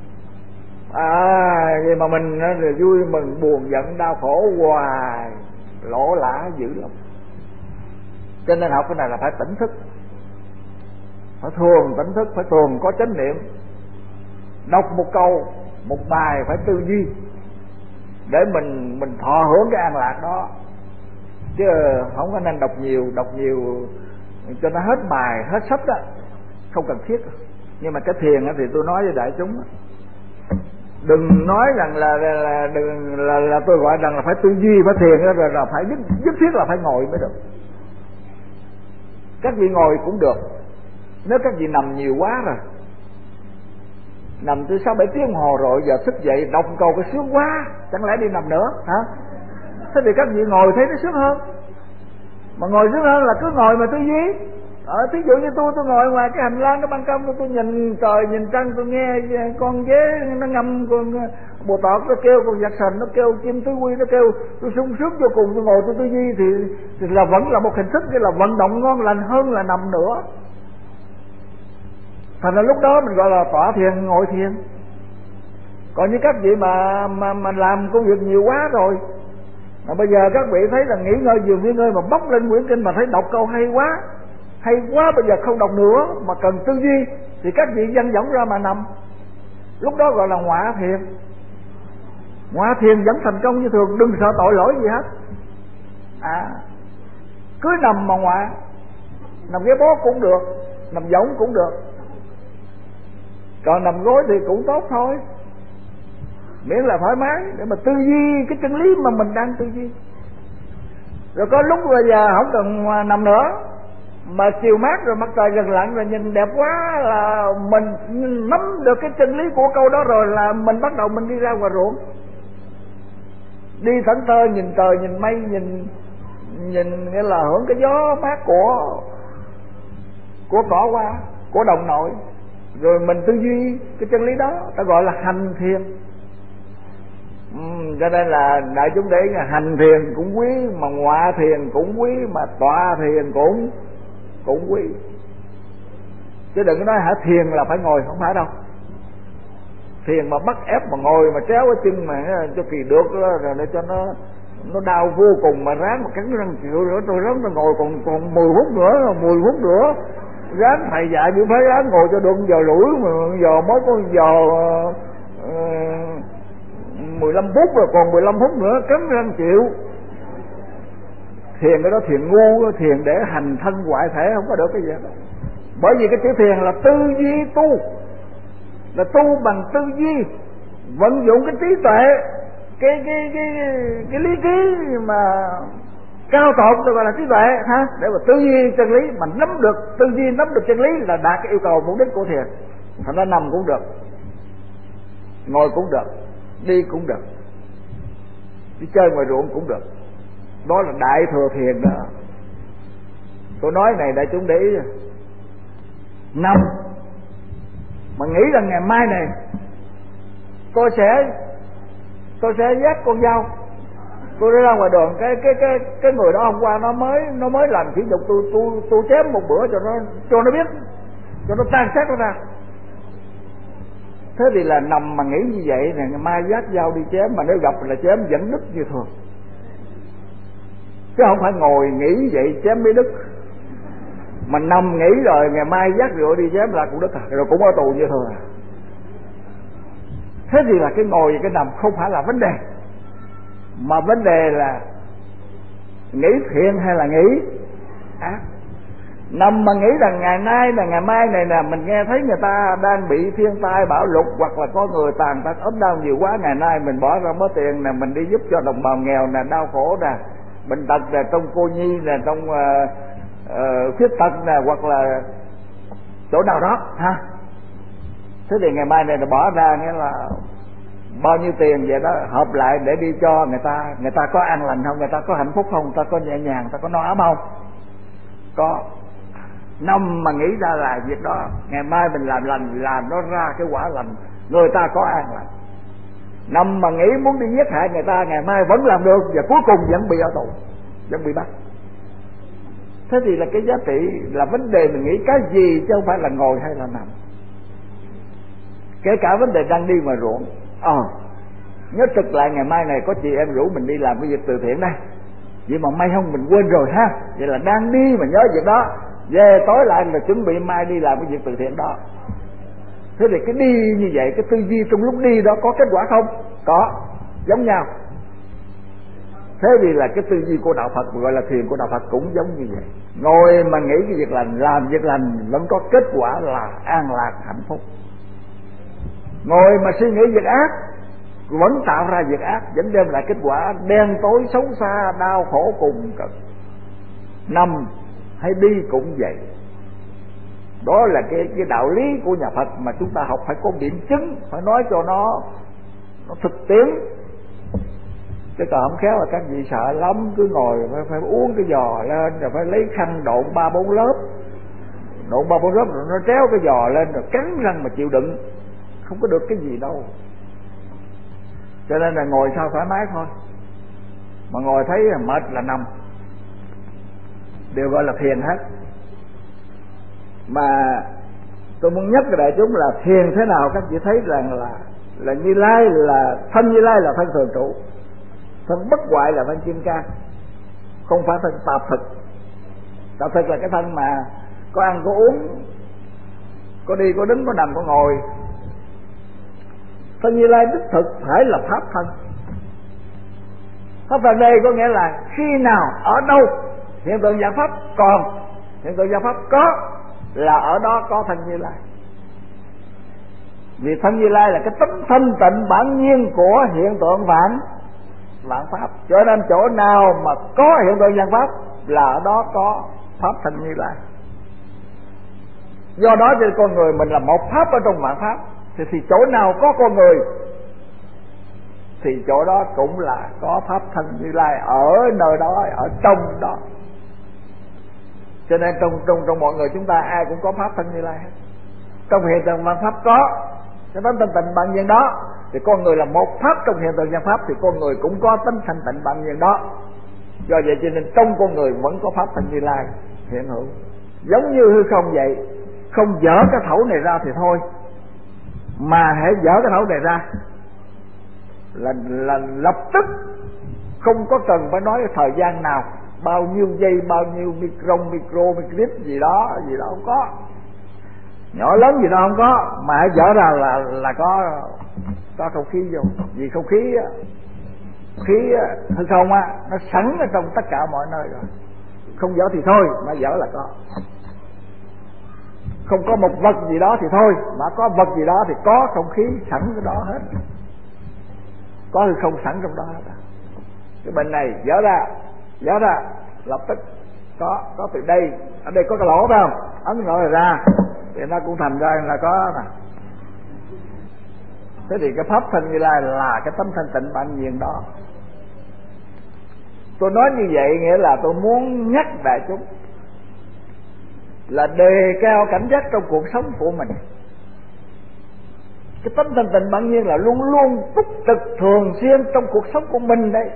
Speaker 1: Vậy mà mình vui mừng buồn giận đau khổ hoài, lỗ lã dữ lắm. Cho nên học cái này là phải tỉnh thức, phải thường tỉnh thức, phải thường có chánh niệm. Đọc một câu, một bài phải tư duy để mình thọ hưởng cái an lạc đó, chứ không có nên đọc nhiều cho nó hết bài hết sách đó, không cần thiết. Nhưng mà cái thiền thì tôi nói với đại chúng, đừng nói rằng là tôi gọi rằng là phải tư duy, phải thiền rồi là phải nhất thiết là phải ngồi mới được. Các vị ngồi cũng được, nếu các vị nằm nhiều quá rồi, nằm từ 6-7 tiếng đồng hồ rồi, giờ thức dậy đọc câu cái sướng quá, chẳng lẽ đi nằm nữa hả? Thế thì các vị ngồi thấy nó sướng hơn. Mà ngồi sướng hơn là cứ ngồi mà tư duy. Thí dụ như tôi ngồi ngoài cái hành lang, cái ban công, tôi nhìn trời nhìn trăng, tôi nghe con dế nó ngâm, con bồ tát nó kêu, con giặc sành nó kêu, chim tứ quy nó kêu, tôi sung sướng vô cùng. Tôi ngồi tôi tư duy thì là vẫn là một hình thức, như là vận động ngon lành hơn là nằm nữa. Thành ra lúc đó mình gọi là tọa thiền, ngồi thiền. Còn như các vị mà làm công việc nhiều quá rồi, mà bây giờ các vị thấy là nghỉ ngơi vừa nghỉ ngơi mà bóc lên quyển kinh mà thấy đọc câu hay quá, bây giờ không đọc nữa mà cần tư duy thì các vị văng võng ra mà nằm. Lúc đó gọi là ngọa thiền. Ngọa thiền vẫn thành công như thường, đừng sợ tội lỗi gì hết. Cứ nằm mà ngọa, nằm ghế bó cũng được, nằm võng cũng được, còn nằm gối thì cũng tốt thôi, miễn là thoải mái để mà tư duy cái chân lý mà mình đang tư duy. Rồi có lúc bây giờ không cần nằm nữa, mà chiều mát rồi mặt trời gần lặn rồi nhìn đẹp quá, là mình nắm được cái chân lý của câu đó rồi, là mình bắt đầu mình đi ra ngoài ruộng, đi thẫn thơ nhìn trời nhìn mây, nhìn nghĩa là hưởng cái gió mát của cỏ hoa, của đồng nội, rồi mình tư duy cái chân lý đó, ta gọi là hành thiền. Cho nên là đại chúng để hành thiền cũng quý, mà ngọa thiền cũng quý, mà tọa thiền cũng quý. Chứ đừng có nói thiền là phải ngồi, không phải đâu. Thiền mà bắt ép mà ngồi mà tréo cái chân mà cho kỳ được đó, rồi để cho nó đau vô cùng, mà ráng mà cắn răng chịu nữa, tôi ráng tôi ngồi còn 10 phút nữa, 10 phút nữa ráng thầy dạy như phải ráng ngồi cho được giờ rưỡi, mà giờ mới có giờ 15 phút rồi, còn 15 phút nữa cắn răng chịu. Thiền cái đó thiền ngu, thiền để hành thân ngoại thể, không có được cái gì hết. Bởi vì cái chữ thiền là tư duy tu, là tu bằng tư duy, vận dụng cái trí tuệ, cái lý trí mà cao tột tôi gọi là trí tuệ ha, để mà tư duy chân lý, mà nắm được tư duy, nắm được chân lý là đạt cái yêu cầu mục đích của thiền. Thành ra nằm cũng được, ngồi cũng được, đi cũng được, đi chơi ngoài ruộng cũng được. Đó là đại thừa thiền đó. Tôi nói này đại chúng để ý, nằm mà nghĩ rằng ngày mai này tôi sẽ dắt con dao, tôi đi ra ngoài đường, cái người đó hôm qua nó mới làm kỷ nhục tôi chém một bữa cho nó biết, cho nó tan xác nó ra. Thế thì là nằm mà nghĩ như vậy nè, ngày mai dắt dao đi chém, mà nếu gặp là chém vẫn đứt như thường, chứ không phải ngồi nghĩ vậy chém mới đứt. Mà nằm nghĩ rồi ngày mai dắt rượu đi chém là cũng đứt rồi cũng ở tù như thường. Thế thì là cái ngồi và cái nằm không phải là vấn đề, mà vấn đề là nghĩ thiện hay là nghĩ ác. Nằm mà nghĩ rằng ngày nay là ngày mai này nè, mình nghe thấy người ta đang bị thiên tai bão lụt, hoặc là có người tàn tật ốm đau nhiều quá, ngày nay mình bỏ ra mớ tiền nè, mình đi giúp cho đồng bào nghèo nè, đau khổ nè, bệnh tật nè, trong cô nhi nè, trong khuyết tật nè, hoặc là chỗ nào đó ha. Thế thì ngày mai này là bỏ ra nghĩa là bao nhiêu tiền vậy đó, hợp lại để đi cho người ta có an lành không, người ta có hạnh phúc không, người ta có nhẹ nhàng, người ta có no ấm không? Có. Năm mà nghĩ ra là việc đó, ngày mai mình làm lành là nó ra cái quả lành, người ta có an lành. Năm mà nghĩ muốn đi giết hại người ta, ngày mai vẫn làm được, và cuối cùng vẫn bị ở tù, vẫn bị bắt. Thế thì là cái giá trị là vấn đề mình nghĩ cái gì, chứ không phải là ngồi hay là nằm. Kể cả vấn đề đang đi ngoài ruộng, nhớ trực lại ngày mai này có chị em rủ mình đi làm cái việc từ thiện đây, vậy mà may không mình quên rồi ha. Vậy là đang đi mà nhớ việc đó, về tối lại là chuẩn bị mai đi làm cái việc từ thiện đó. Thế thì cái đi như vậy, cái tư duy trong lúc đi đó có kết quả không? Có, giống nhau. Thế thì là cái tư duy của đạo Phật, gọi là thiền của đạo Phật cũng giống như vậy. Ngồi mà nghĩ cái việc lành, làm việc lành vẫn có kết quả là an lạc hạnh phúc. Ngồi mà suy nghĩ việc ác vẫn tạo ra việc ác, vẫn đem lại kết quả đen tối xấu xa, đau khổ cùng cực. Nằm hay đi cũng vậy. Đó là cái đạo lý của nhà Phật mà chúng ta học phải có biện chứng, phải nói cho nó thực tiễn. Chứ còn không khéo là các vị sợ lắm, cứ ngồi phải uống cái giò lên, rồi phải lấy khăn độn 3-4 lớp, rồi nó tréo cái giò lên, rồi cắn răng mà chịu đựng, không có được cái gì đâu. Cho nên là ngồi sao thoải mái thôi, mà ngồi thấy là mệt là nằm, đều gọi là thiền hết. Mà tôi muốn nhắc cái đại chúng là thiền thế nào, các chị thấy rằng là Như Lai, là thân Như Lai là thân thường trụ, thân bất hoại là thân kim cang, không phải thân tạp thực. Tạp thực là cái thân mà có ăn có uống, có đi có đứng, có nằm có ngồi. Thân Như Lai đích thực phải là pháp thân. Pháp thân đây có nghĩa là khi nào, ở đâu hiện tượng giải pháp còn, hiện tượng giải pháp có, là ở đó có thân Như Lai. Vì thân Như Lai là cái tánh thanh tịnh bản nhiên của hiện tượng vạn pháp, cho nên chỗ nào mà có hiện tượng vạn pháp là ở đó có pháp thân Như Lai. Do đó thì con người mình là một pháp ở trong vạn pháp, thì chỗ nào có con người thì chỗ đó cũng là có pháp thân Như Lai ở nơi đó, ở trong đó. Cho nên trong mọi người chúng ta ai cũng có pháp thân Như Lai hết. Trong hiện tượng vạn pháp có cái tánh thanh tịnh bản nhiên đó, thì con người là một pháp trong hiện tượng vạn pháp, thì con người cũng có tánh thanh tịnh bản nhiên đó. Do vậy cho nên trong con người vẫn có pháp thân Như Lai hiện hữu. Giống như hư không vậy, không dỡ cái thẩu này ra thì thôi, mà hãy dỡ cái thẩu này ra là lập tức, không có cần phải nói thời gian nào, bao nhiêu giây, bao nhiêu microlít gì đó không có, nhỏ lớn gì đó không có, mà hãy dỡ ra là có không khí vô. Vì không khí hư không á, nó sẵn ở trong tất cả mọi nơi rồi, không dỡ thì thôi, mà dỡ là có. Không có một vật gì đó thì thôi, mà có vật gì đó thì có không khí sẵn cái đó hết, có hư không sẵn trong đó hết. Cái bệnh này dỡ ra lập tức có từ đây, ở đây có cái lỗ phải không, ấn lỗ này ra thì nó cũng thành ra là có nè. Thế thì cái pháp thân Như Lai là cái tánh thanh tịnh bản nhiên đó. Tôi nói như vậy nghĩa là tôi muốn nhắc đại chúng là đề cao cảnh giác trong cuộc sống của mình. Cái tánh thanh tịnh bản nhiên là luôn luôn túc trực thường xuyên trong cuộc sống của mình đấy.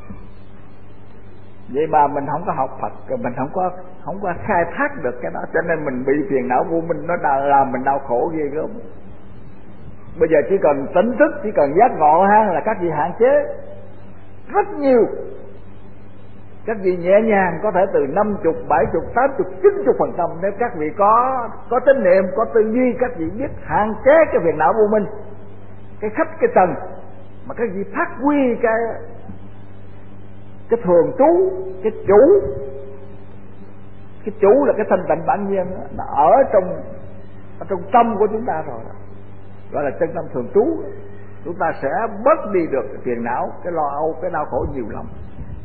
Speaker 1: Vậy mà mình không có học Phật, rồi mình không có khai thác được cái đó, cho nên mình bị phiền não của mình, nó làm mình đau khổ ghê gớm. Bây giờ chỉ cần tỉnh thức, chỉ cần giác ngộ ha, là các vị hạn chế rất nhiều. Các vị nhẹ nhàng có thể từ 50, 70, 80, 90%. Nếu các vị có chánh niệm, có tư duy, các vị biết hạn chế cái phiền não vô minh, cái khách cái trần, mà các vị phát huy cái thường trú, cái chủ là cái thanh tịnh bản nhiên đó, nó ở trong tâm của chúng ta rồi đó. Gọi là chân tâm thường trú. Chúng ta sẽ bớt đi được cái phiền não, cái lo âu, cái đau khổ nhiều lắm.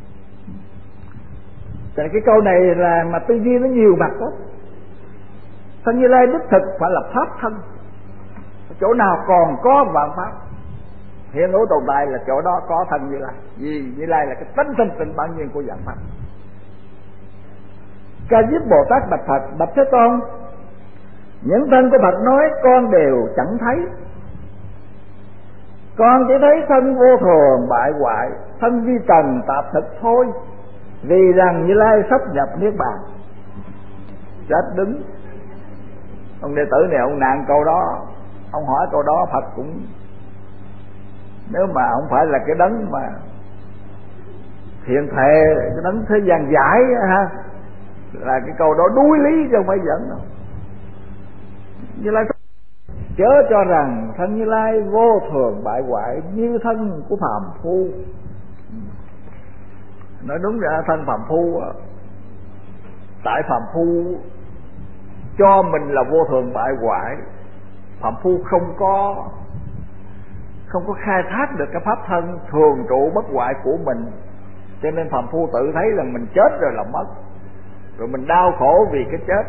Speaker 1: Tại cái câu này là mà tư duy nó nhiều mặt đó. Thân Như Lai đích thực phải là pháp thân. Chỗ nào còn có vạn pháp hiện hữu tồn tại là chỗ đó có thân Như Lai. Vì Như Lai là cái tánh thanh tịnh bản nhiên của vạn pháp. Ca Diếp Bồ Tát bạch Phật: bạch Thế Tôn, những thân của Phật nói con đều chẳng thấy. Con chỉ thấy thân vô thường bại hoại, thân vi trần tạp thực thôi. Vì rằng Như Lai sắp nhập niết bàn. Chết đứng. Ông đệ tử này ông nạn câu đó, ông hỏi câu đó Phật cũng, nếu mà không phải là cái đấng mà thiện thệ, cái đấng thế gian giải ha, là cái câu đó đuối lý chứ không phải giỡn đâu. Như Lai chớ cho rằng thân Như Lai vô thường bại hoại như thân của phàm phu. Nói đúng ra thân phàm phu, tại phàm phu cho mình là vô thường bại hoại, phàm phu không có khai thác được cái pháp thân thường trụ bất hoại của mình, cho nên phàm phu tự thấy là mình chết rồi là mất, rồi mình đau khổ vì cái chết,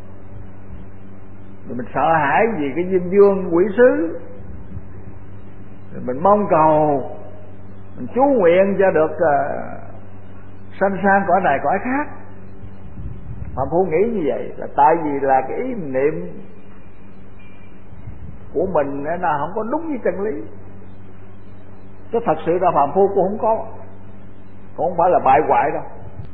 Speaker 1: rồi mình sợ hãi vì cái diêm vương quỷ sứ, rồi mình mong cầu, mình chú nguyện cho được sanh sang cõi này cõi khác. Phàm phu nghĩ như vậy là tại vì là cái ý niệm của mình nó không có đúng với chân lý. Chứ thật sự là phàm phu cũng cũng không phải là bại hoại đâu,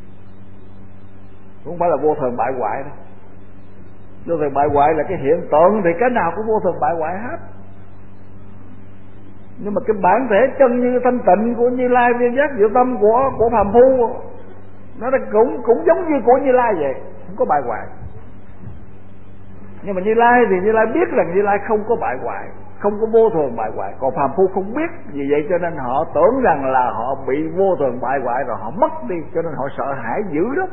Speaker 1: cũng không phải là vô thường bại hoại đâu. Vô thường bại hoại là cái hiện tượng thì cái nào cũng vô thường bại hoại hết. Nhưng mà cái bản thể chân như thanh tịnh của Như Lai viên giác diệu tâm của phàm phu nó cũng giống như của Như Lai vậy, không có bại hoại. Nhưng mà Như Lai thì Như Lai biết là Như Lai không có bại hoại, không có vô thường bại hoại. Còn phàm phu không biết, vì vậy cho nên họ tưởng rằng là họ bị vô thường bại hoại rồi họ mất đi, cho nên họ sợ hãi dữ lắm.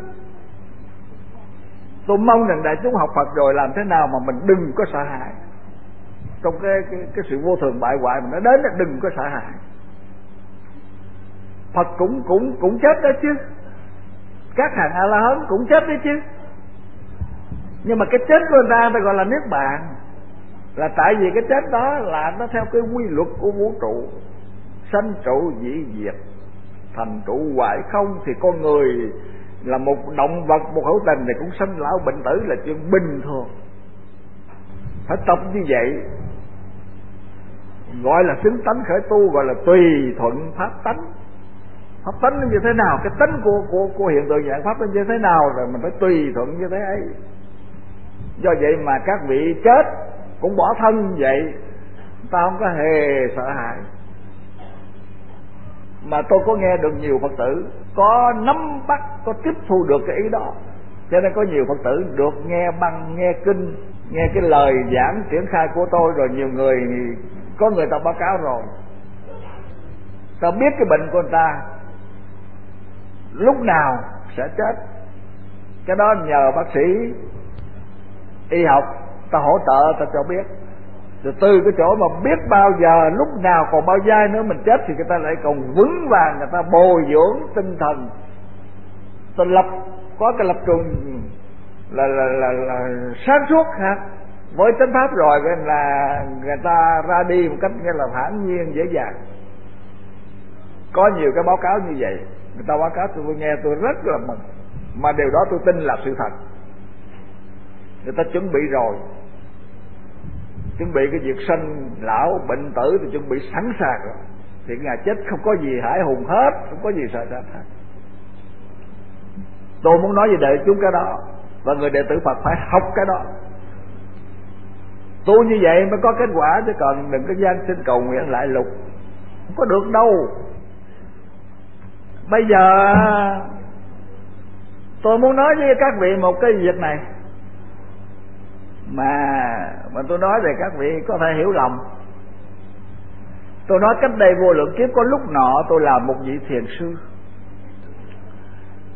Speaker 1: Tôi mong rằng đại chúng học Phật rồi làm thế nào mà mình đừng có sợ hãi trong cái sự vô thường bại hoại mà nó đến, là đừng có sợ hãi. Phật cũng chết đó chứ, các hàng A La Hán cũng chết đấy chứ. Nhưng mà cái chết của người ta gọi là niết bàn, là tại vì cái chết đó là nó theo cái quy luật của vũ trụ, sanh trụ dĩ diệt, thành trụ hoại không. Thì con người là một động vật, một hữu tình thì cũng sanh lão bệnh tử là chuyện bình thường, phải tập như vậy. Gọi là xứng tánh khởi tu, gọi là tùy thuận pháp tánh. Pháp tánh nó như thế nào, cái tánh của hiện tượng dạng pháp nó như thế nào, rồi mình phải tùy thuận như thế ấy. Do vậy mà các vị chết cũng bỏ thân vậy, ta không có hề sợ hãi. Mà tôi có nghe được nhiều Phật tử có nắm bắt, có tiếp thu được cái ý đó, cho nên có nhiều Phật tử được nghe băng, nghe kinh, nghe cái lời giảng triển khai của tôi, rồi nhiều người, có người ta báo cáo rồi, ta biết cái bệnh của người ta lúc nào sẽ chết. Cái đó nhờ bác sĩ y học ta hỗ trợ, ta cho biết. Rồi từ cái chỗ mà biết bao giờ lúc nào còn bao giây nữa mình chết, thì người ta lại còn vững vàng, người ta bồi dưỡng tinh thần, ta có cái lập trường là sáng suốt ha, với chánh pháp rồi là người ta ra đi một cách nghe là thản nhiên dễ dàng. Có nhiều cái báo cáo như vậy, người ta báo cáo tôi nghe tôi rất là mừng, mà điều đó tôi tin là sự thật. Người ta chuẩn bị rồi, chuẩn bị cái việc sanh lão bệnh tử thì chuẩn bị sẵn sàng rồi, thì ngày chết không có gì hãi hùng hết, không có gì sợ chết hết. Tôi muốn nói về đệ chúng cái đó, và người đệ tử Phật phải học cái đó. Tu như vậy mới có kết quả, chứ còn đừng có gian sinh cầu nguyện lại lục, không có được đâu. Bây giờ tôi muốn nói với các vị một cái việc này, mà tôi nói thì các vị có thể hiểu lầm. Tôi nói cách đây vô lượng kiếp, có lúc nọ tôi làm một vị thiền sư.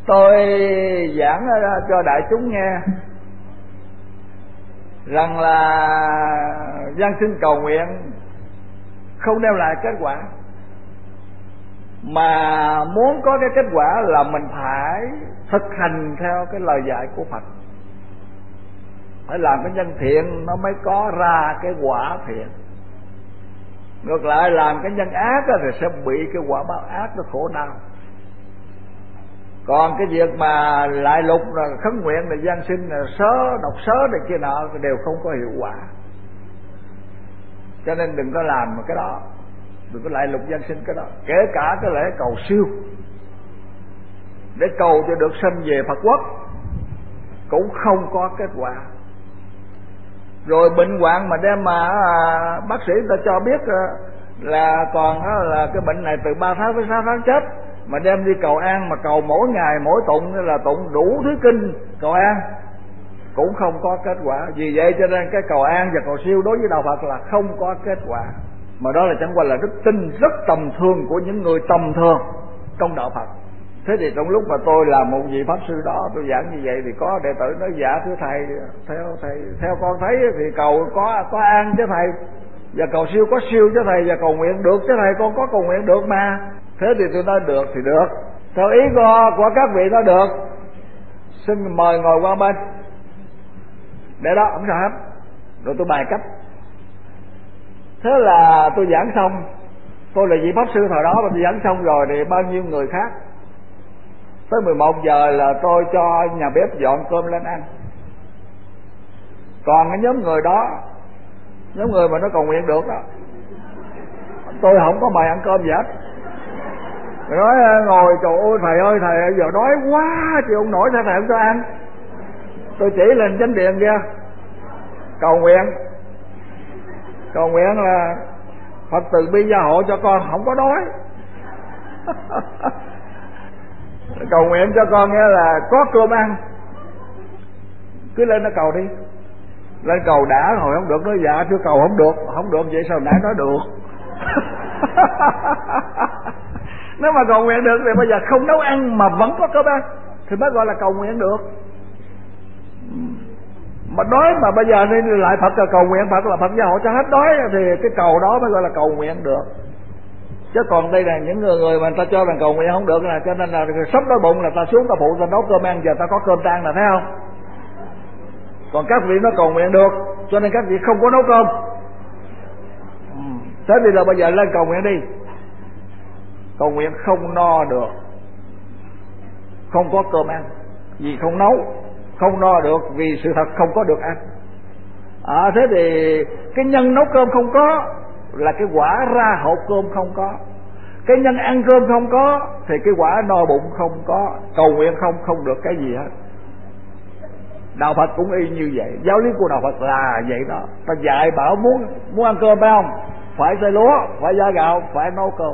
Speaker 1: Tôi giảng cho đại chúng nghe rằng là giáng sinh cầu nguyện không đem lại kết quả, mà muốn có cái kết quả là mình phải thực hành theo cái lời dạy của Phật, phải làm cái nhân thiện nó mới có ra cái quả thiện. Ngược lại làm cái nhân ác thì sẽ bị cái quả báo ác, nó khổ đau. Còn cái việc mà lại lục là khấn nguyện là giáng sinh là sớ đọc sớ này kia nọ đều không có hiệu quả. Cho nên đừng có làm cái đó, đừng có lại lục giáng sinh cái đó. Kể cả cái lễ cầu siêu để cầu cho được sanh về Phật quốc cũng không có kết quả. Rồi bệnh hoạn mà đem mà bác sĩ ta cho biết là còn là cái bệnh này từ 3 tháng tới 6 tháng chết, mà đem đi cầu an, mà cầu mỗi ngày mỗi tụng là tụng đủ thứ kinh cầu an cũng không có kết quả. Vì vậy cho nên cái cầu an và cầu siêu đối với đạo Phật là không có kết quả, mà đó là chẳng qua là đức tin rất tầm thường của những người tầm thường trong đạo Phật. Thế thì trong lúc mà tôi làm một vị pháp sư đó, tôi giảng như vậy thì có đệ tử nói: dạ thưa thầy, theo con thấy thì cầu có an chứ thầy, và cầu siêu có siêu chứ thầy, và cầu nguyện được chứ thầy, con có cầu nguyện được mà. Thế thì tôi nói được thì được, theo ý của các vị nó được, xin mời ngồi qua bên để đó, không sao hết. Rồi tôi bài cách. Thế là tôi giảng xong, tôi là vị pháp sư thời đó, mà tôi giảng xong rồi thì bao nhiêu người khác. Tới 11 giờ là tôi cho nhà bếp dọn cơm lên ăn. Còn cái nhóm người đó, nhóm người mà nó cầu nguyện được đó, tôi không có mời ăn cơm gì hết. Rồi nói ngồi, trời ơi thầy giờ đói quá chịu không nổi, sao thầy không cho ăn. Tôi chỉ lên chánh điện kia cầu nguyện là Phật từ bi gia hộ cho con không có đói. Cầu nguyện cho con nghe là có cơm ăn. Cứ lên nó cầu đi. Lên cầu đã hồi không được, nói dạ thưa cầu không được vậy sao nãy nói được. Nếu mà cầu nguyện được thì bây giờ không nấu ăn mà vẫn có cơm ăn thì mới gọi là cầu nguyện được. Mà đói mà bây giờ nên lại Phật là cầu nguyện Phật là Phật gia hộ cho hết đói thì cái cầu đó mới gọi là cầu nguyện được. Chứ còn đây là những người mà ta cho rằng cầu nguyện không được là cho nên là sắp đói bụng là ta xuống ta phụ ta nấu cơm ăn, giờ ta có cơm ăn là thấy không. Còn các vị nó cầu nguyện được cho nên các vị không có nấu cơm. Thế thì là bây giờ lên cầu nguyện đi. Cầu nguyện không no được, không có cơm ăn vì không nấu, không no được vì sự thật không có được ăn. Thế thì cái nhân nấu cơm không có là cái quả ra hộp cơm không có. Cái nhân ăn cơm không có thì cái quả no bụng không có. Cầu nguyện không được cái gì hết. Đạo Phật cũng y như vậy. Giáo lý của đạo Phật là vậy đó. Ta dạy bảo muốn ăn cơm phải không? Phải xay lúa, phải giá gạo, phải nấu cơm.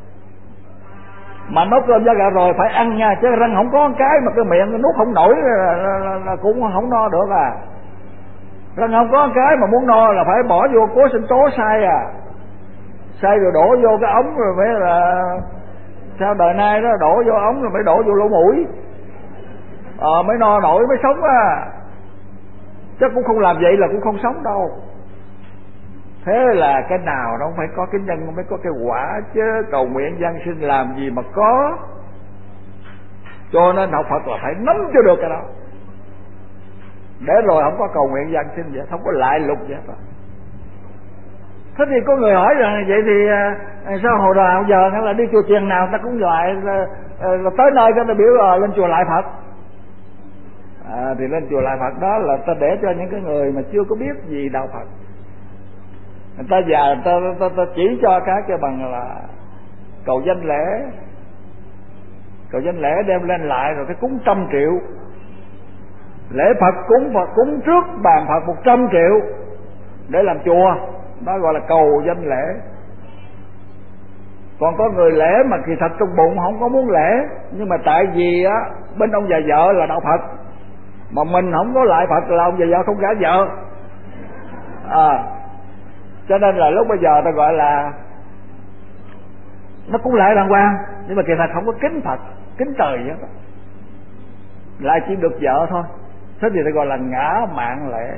Speaker 1: Mà nấu cơm giá gạo rồi phải ăn nha, chứ răng không có cái mà cái miệng nuốt không nổi là cũng không no được à. Răng không có cái mà muốn no là phải bỏ vô cố sinh tố xay à. Xay rồi đổ vô cái ống rồi mới là sao đời nay đó, đổ vô ống rồi mới đổ vô lỗ mũi. Mới no nổi mới sống à. Chứ cũng không làm vậy là cũng không sống đâu. Thế là cái nào nó phải có cái nhân mới có cái quả chứ. Cầu nguyện giáng sinh làm gì mà có. Cho nên học Phật là phải nắm cho được cái đó, để rồi không có cầu nguyện giáng sinh vậy, không có lại lục vậy đó. Thế thì có người hỏi rằng vậy thì sao hồi nào giờ hay là đi chùa chiền nào ta cũng lại là tới nơi cái ta biểu là lên chùa lại Phật. Thì lên chùa lại Phật đó là ta để cho những cái người mà chưa có biết gì đạo Phật. Người ta già ta chỉ cho cái bằng là cầu danh lễ. Cầu danh lễ đem lên lại rồi cái cúng 100 triệu. Lễ Phật cúng trước bàn Phật 100 triệu để làm chùa. Đó gọi là cầu danh lễ. Còn có người lễ mà kỳ thật trong bụng không có muốn lễ, nhưng mà tại vì á bên ông già vợ là đạo Phật, mà mình không có lại Phật là ông già vợ không gả vợ. Cho nên là lúc bây giờ ta gọi là nó cũng lại đàng hoàng, nhưng mà kỳ thật không có kính Phật, kính trời vậy đó. lại chỉ được vợ thôi. Thế thì gọi là ngã mạn lễ.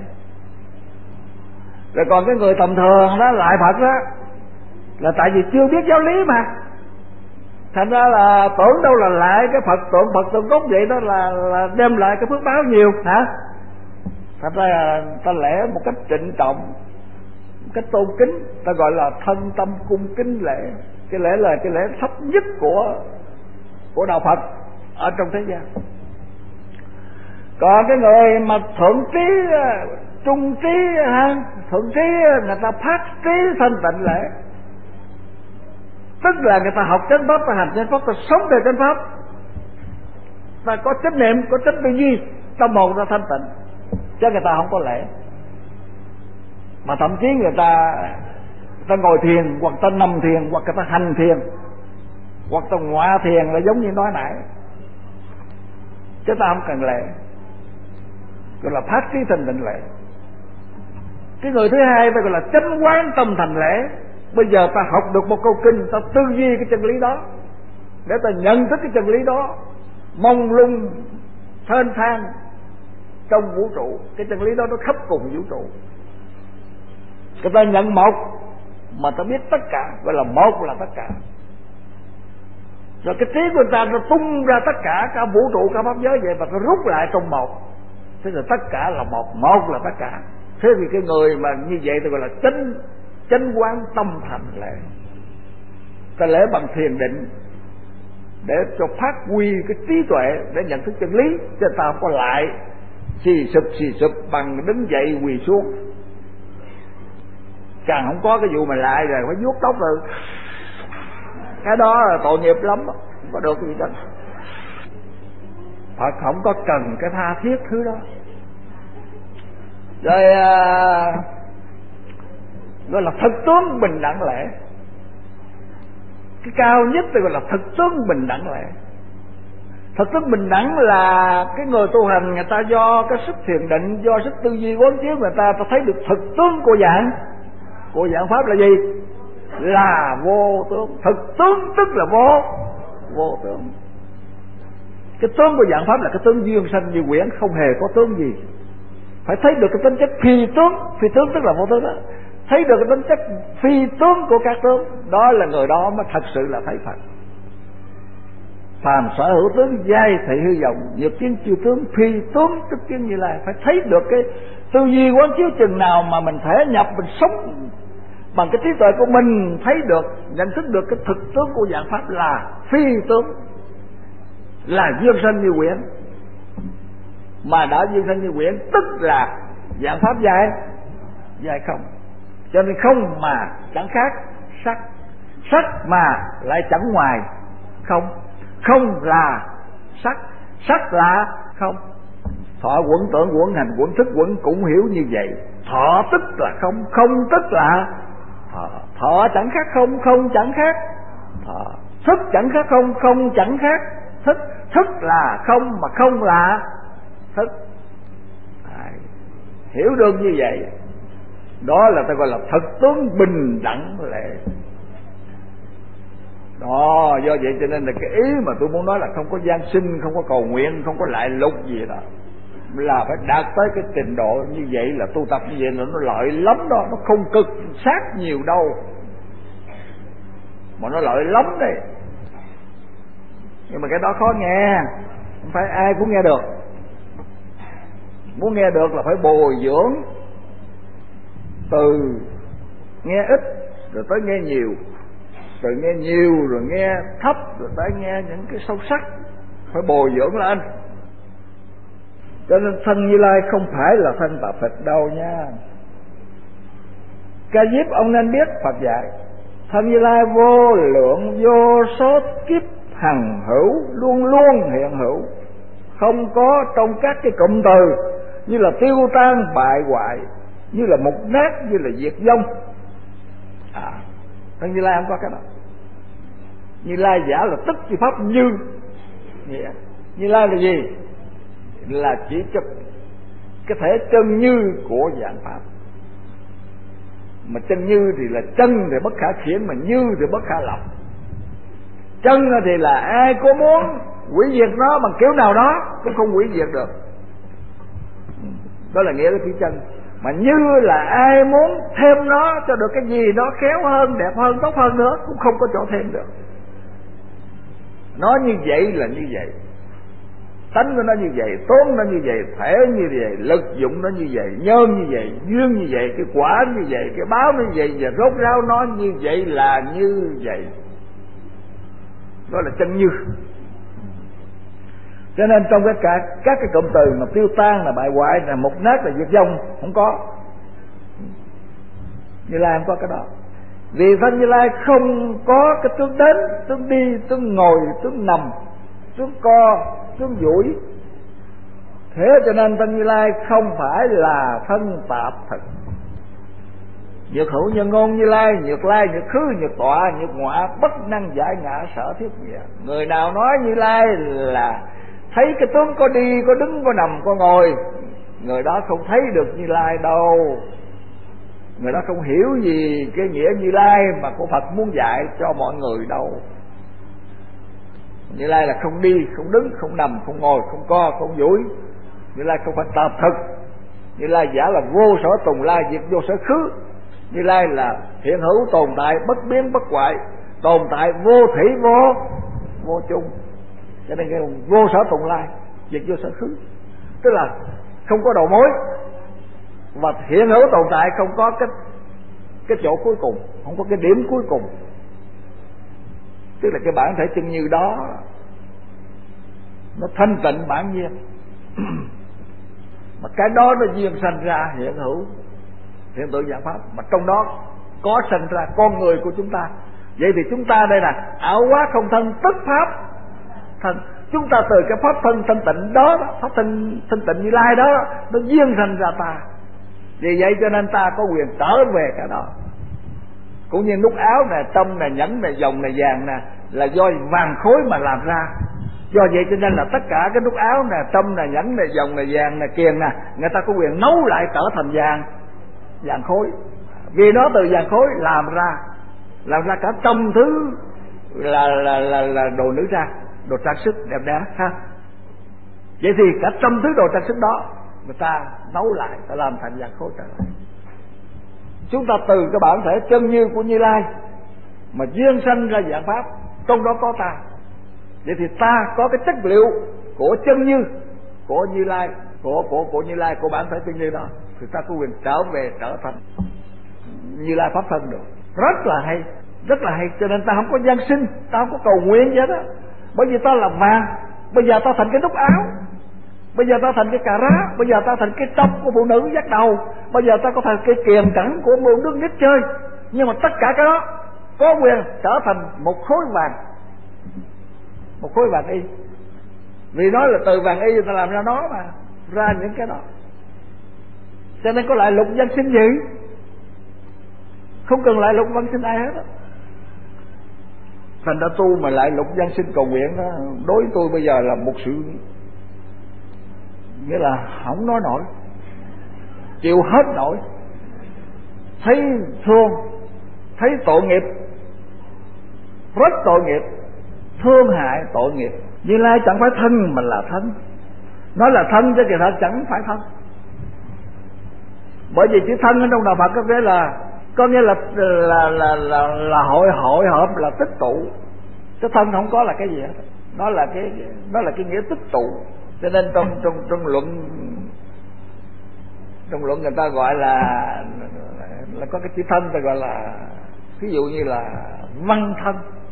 Speaker 1: Rồi còn cái người tầm thường đó lại Phật đó, là tại vì chưa biết giáo lý mà, thành ra là tưởng đâu là lại cái Phật tượng cốt vậy đó là đem lại cái phước báo nhiều hả. Thành ra là ta lễ một cách trịnh trọng, một cách tôn kính, ta gọi là thân tâm cung kính lễ. Cái lễ là cái lễ thấp nhất của đạo Phật ở trong thế gian. Còn cái người mà thượng trí, trung trí, thượng trí, người ta phát trí thanh tịnh lễ, tức là người ta học chánh pháp, ta hành chánh pháp, ta sống theo chánh pháp, ta có chánh niệm, có chánh tư duy, tâm hồn ta thanh tịnh, chứ người ta không có lễ. Mà thậm chí người ta ngồi thiền, hoặc ta nằm thiền, hoặc người ta hành thiền, hoặc ta ngọa thiền, là giống như nói nãy, chứ ta không cần lễ, gọi là phát trí thanh tịnh lễ. Cái người thứ hai ta gọi là chánh quán tâm thành lễ. Bây giờ ta học được một câu kinh, ta tư duy cái chân lý đó, để ta nhận thức cái chân lý đó, mông lung thênh thang trong vũ trụ. Cái chân lý đó nó khắp cùng vũ trụ. Người ta nhận một mà ta biết tất cả, gọi là một là tất cả. Rồi cái trí của người ta nó tung ra tất cả, cả vũ trụ, cả pháp giới vậy, và nó rút lại trong một. Thế là tất cả là một, một là tất cả. Thế thì cái người mà như vậy tôi gọi là chánh quán tâm thành lễ. Ta lễ bằng thiền định để cho phát huy cái trí tuệ để nhận thức chân lý, chứ ta không có lại xì sụp bằng đứng dậy quỳ xuống. Càng không có cái vụ mà lại rồi phải vuốt tóc rồi, cái đó là tội nghiệp lắm, không có được gì đó. Phật không có cần cái tha thiết thứ đó. Rồi gọi là thực tướng bình đẳng lễ. Cái cao nhất thì gọi là thực tướng bình đẳng lễ. Thực tướng bình đẳng là cái người tu hành, người ta do cái sức thiền định, do sức tư duy quán chiếu, người ta thấy được thực tướng của dạng pháp là gì? Là vô tướng. Thực tướng tức là vô tướng. Cái tướng của dạng pháp là cái tướng duyên sanh như quyển, không hề có tướng gì. Phải thấy được cái tính chất phi tướng tức là vô tướng đó. Thấy được cái tính chất phi tướng của các tướng, đó là người đó mới thật sự là thấy Phật. Phàm sở hữu tướng, giai thị hư vọng, nhược kiến chư tướng, phi tướng tức kiến Như Lai. Phải thấy được cái tư duy quán chiếu chừng nào mà mình thể nhập, mình sống bằng cái trí tuệ của mình, thấy được, nhận thức được cái thực tướng của dạng pháp là phi tướng, là duyên sanh như quyển. Mà đã duyên sanh như quyển tức là dạng pháp dài không. Cho nên không mà chẳng khác sắc, sắc mà lại chẳng ngoài không, không là sắc, sắc là không. Thọ quẩn tưởng quẩn hành quẩn thức quẩn cũng hiểu như vậy. Thọ tức là không, không tức là thọ. Thọ chẳng khác không, không chẳng khác thọ. Thức chẳng khác không, không chẳng khác thức. Thức là không mà không là thức. Hiểu được như vậy, đó là ta gọi là thực tướng bình đẳng lễ. Đó, do vậy cho nên là cái ý mà tôi muốn nói là không có gian sinh, không có cầu nguyện, không có lại lục gì đó, là phải đạt tới cái trình độ như vậy, là tu tập như vậy là nó lợi lắm đó. Nó không cực sát nhiều đâu, mà nó lợi lắm đây. Nhưng mà cái đó khó nghe, không phải ai cũng nghe được. Muốn nghe được là phải bồi dưỡng, từ nghe ít rồi tới nghe nhiều, từ nghe nhiều rồi nghe thấp, rồi tới nghe những cái sâu sắc, phải bồi dưỡng lên. Cho nên thân Như Lai không phải là thân Bà Phật đâu nha. Ca Diếp ông nên biết Phật dạy thân Như Lai vô lượng vô số kiếp hằng hữu, luôn luôn hiện hữu, không có trong các cái cụm từ như là tiêu tan bại hoại, như là mục nát, như là diệt vong. Thân Như Lai không có cái đó. Như Lai giả là tức chi pháp như. Như Lai là gì? Là chỉ cho cái thể chân như của dạng pháp. Mà chân như thì là chân thì bất khả khiển, mà như thì bất khả lập. Chân thì là ai có muốn hủy diệt nó bằng kiểu nào đó cũng không hủy diệt được. Đó là nghĩa của thủy chân. Mà như là ai muốn thêm nó cho được cái gì đó khéo hơn, đẹp hơn, tốt hơn nữa cũng không có chỗ thêm được. Nó như vậy là như vậy, tánh của nó như vậy, tốn nó như vậy, thể như vậy, lực dụng nó như vậy, nhân như vậy, duyên như vậy, cái quả như vậy, cái báo như vậy, và rốt ráo nó như vậy là như vậy. Đó là chân như. Cho nên trong các cái cụm từ mà tiêu tan là bại hoại, là mục nát, là diệt vong, không có. Như Lai không có cái đó. Vì thân Như Lai không có cái tướng đến, tướng đi, tướng ngồi, tướng nằm, tướng co, tướng duỗi. Thế cho nên thân Như Lai không phải là thân tạp thực. Nhược hữu nhân ngôn Như Lai, nhược lai, nhược khứ, nhược tọa, nhược ngọa, bất năng giải ngã sở thiết nghĩa. Người nào nói Như Lai là thấy cái tướng có đi, có đứng, có nằm, có ngồi, người đó không thấy được Như Lai đâu. Người đó không hiểu gì cái nghĩa Như Lai mà của Phật muốn dạy cho mọi người đâu. Như Lai là không đi, không đứng, không nằm, không ngồi, không co, không duỗi. Như Lai không phải tạp thực. Như Lai giả là vô sở tùng lai, diệt vô sở khứ. Như Lai là hiện hữu tồn tại, bất biến bất hoại, tồn tại vô thủy vô chung. Cho nên cái vô sở tùng lai, diệt vô sở khứ, tức là không có đầu mối, và hiện hữu tồn tại, không có cái chỗ cuối cùng, không có cái điểm cuối cùng. Tức là cái bản thể chân như đó nó thanh tịnh bản nhiên. Mà cái đó nó duyên sanh ra hiện hữu, hiện tượng dạng pháp, mà trong đó có sanh ra con người của chúng ta. Vậy thì chúng ta đây là ảo hóa không thân, tức pháp thân. Chúng ta từ cái pháp thân thanh tịnh đó, pháp thân thanh tịnh Như Lai đó, nó duyên sanh ra ta. Vì vậy cho nên ta có quyền trở về cái đó. Cũng như nút áo nè, trâm nè, nhẫn nè, vòng nè, vàng nè, là do vàng khối mà làm ra. Do vậy cho nên là tất cả cái nút áo nè, trâm nè, nhẫn nè, vòng nè, vàng nè, kiềng nè, người ta có quyền nấu lại trở thành vàng khối. Vì nó từ vàng khối làm ra cả trăm thứ là đồ nữ trang, đồ trang sức đẹp đẽ ha. Vậy thì cả trăm thứ đồ trang sức đó người ta nấu lại, ta làm thành vàng khối trở lại. Chúng ta từ cái bản thể chân như của Như Lai mà duyên sanh ra dạng pháp, trong đó có ta. Vậy thì ta có cái chất liệu của chân như, của Như Lai, của Như Lai, của bản thể chân như đó, thì ta có quyền trở về, trở thành Như Lai pháp thân được. Rất là hay, rất là hay. Cho nên ta không có gian sinh, ta không có cầu nguyện vậy đó. Bởi vì ta là vàng, bây giờ ta thành cái nút áo, bây giờ ta thành cái cà rá, bây giờ ta thành cái tóc của phụ nữ dắt đầu, bây giờ ta có thành cái kiềm cẳng của một đứa nít chơi. Nhưng mà tất cả cái đó có quyền trở thành một khối vàng, một khối vàng y. Vì nó là từ vàng y người ta làm ra nó mà, ra những cái đó. Cho nên có lại lục văn sinh gì, không cần lại lục văn sinh ai hết đó. Thành ra tu mà lại lục văn sinh cầu nguyện đó, đối với tôi bây giờ là một sự, nghĩa là không nói nổi, chịu hết nổi. Thấy thương, thấy tội nghiệp, rất tội nghiệp, thương hại tội nghiệp. Như Lai chẳng phải thân mà là thân. Nói là thân chứ kỳ thật chẳng phải thân. Bởi vì chữ thân ở trong đạo Phật có nghĩa là hội họp, là tích tụ. Cái thân không có là cái gì hết. Nó là cái nghĩa tích tụ. Cho nên trong luận người ta gọi là có cái chữ thân, ta gọi là ví dụ như là văn thân.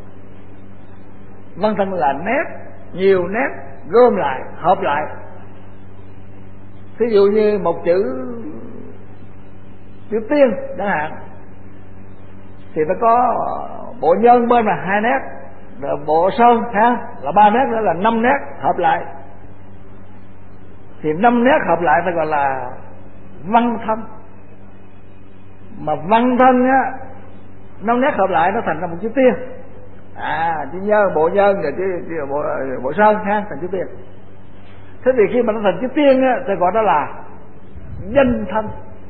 Speaker 1: Văn thân là nét, nhiều nét gom lại, hợp lại. Ví dụ như một chữ tiên chẳng hạn, thì nó có bộ nhân bên là 2 nét, rồi bộ sơn ha là 3 nét, nữa là 5 nét hợp lại. Thì 5 nét hợp lại ta gọi là văn thân. Mà văn thân á, 5 nét hợp lại nó thành ra một chữ tiên. Chữ nhân, bộ nhân rồi bộ sơn ha, thành chữ tiên. Thế thì khi mà nó thành chữ tiên á, thì gọi đó là danh thân.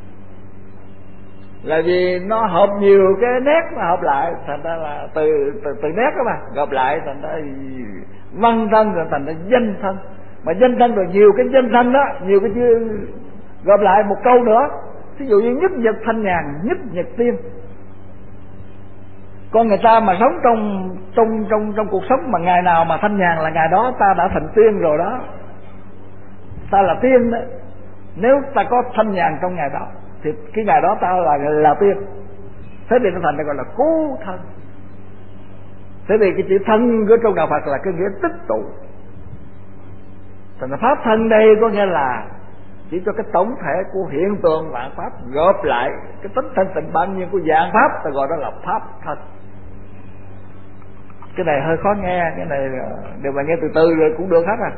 Speaker 1: Là vì nó hợp nhiều cái nét mà hợp lại, thành ra là từ nét đó mà hợp lại thành ra văn thân rồi thành ra danh thân. Mà danh thân rồi nhiều cái danh thân đó, nhiều cái chữ gộp lại một câu nữa. Ví dụ như nhất nhật thanh nhàn, nhất nhật tiên. Con người ta mà sống trong cuộc sống mà ngày nào mà thanh nhàn là ngày đó ta đã thành tiên rồi đó. Ta là tiên đó. Nếu ta có thanh nhàn trong ngày đó thì cái ngày đó ta là tiên. Thế thì nó thành ra gọi là cố thân. Thế thì cái chữ thân của trong đạo Phật là cái nghĩa tích tụ. Thành ra pháp thân đây có nghĩa là chỉ cho cái tổng thể của hiện tượng vạn pháp gộp lại cái tính thanh tịnh bản nhiên của dạng pháp, ta gọi đó là pháp thân. Cái này hơi khó nghe, cái này đều mà nghe từ từ rồi cũng được hết à.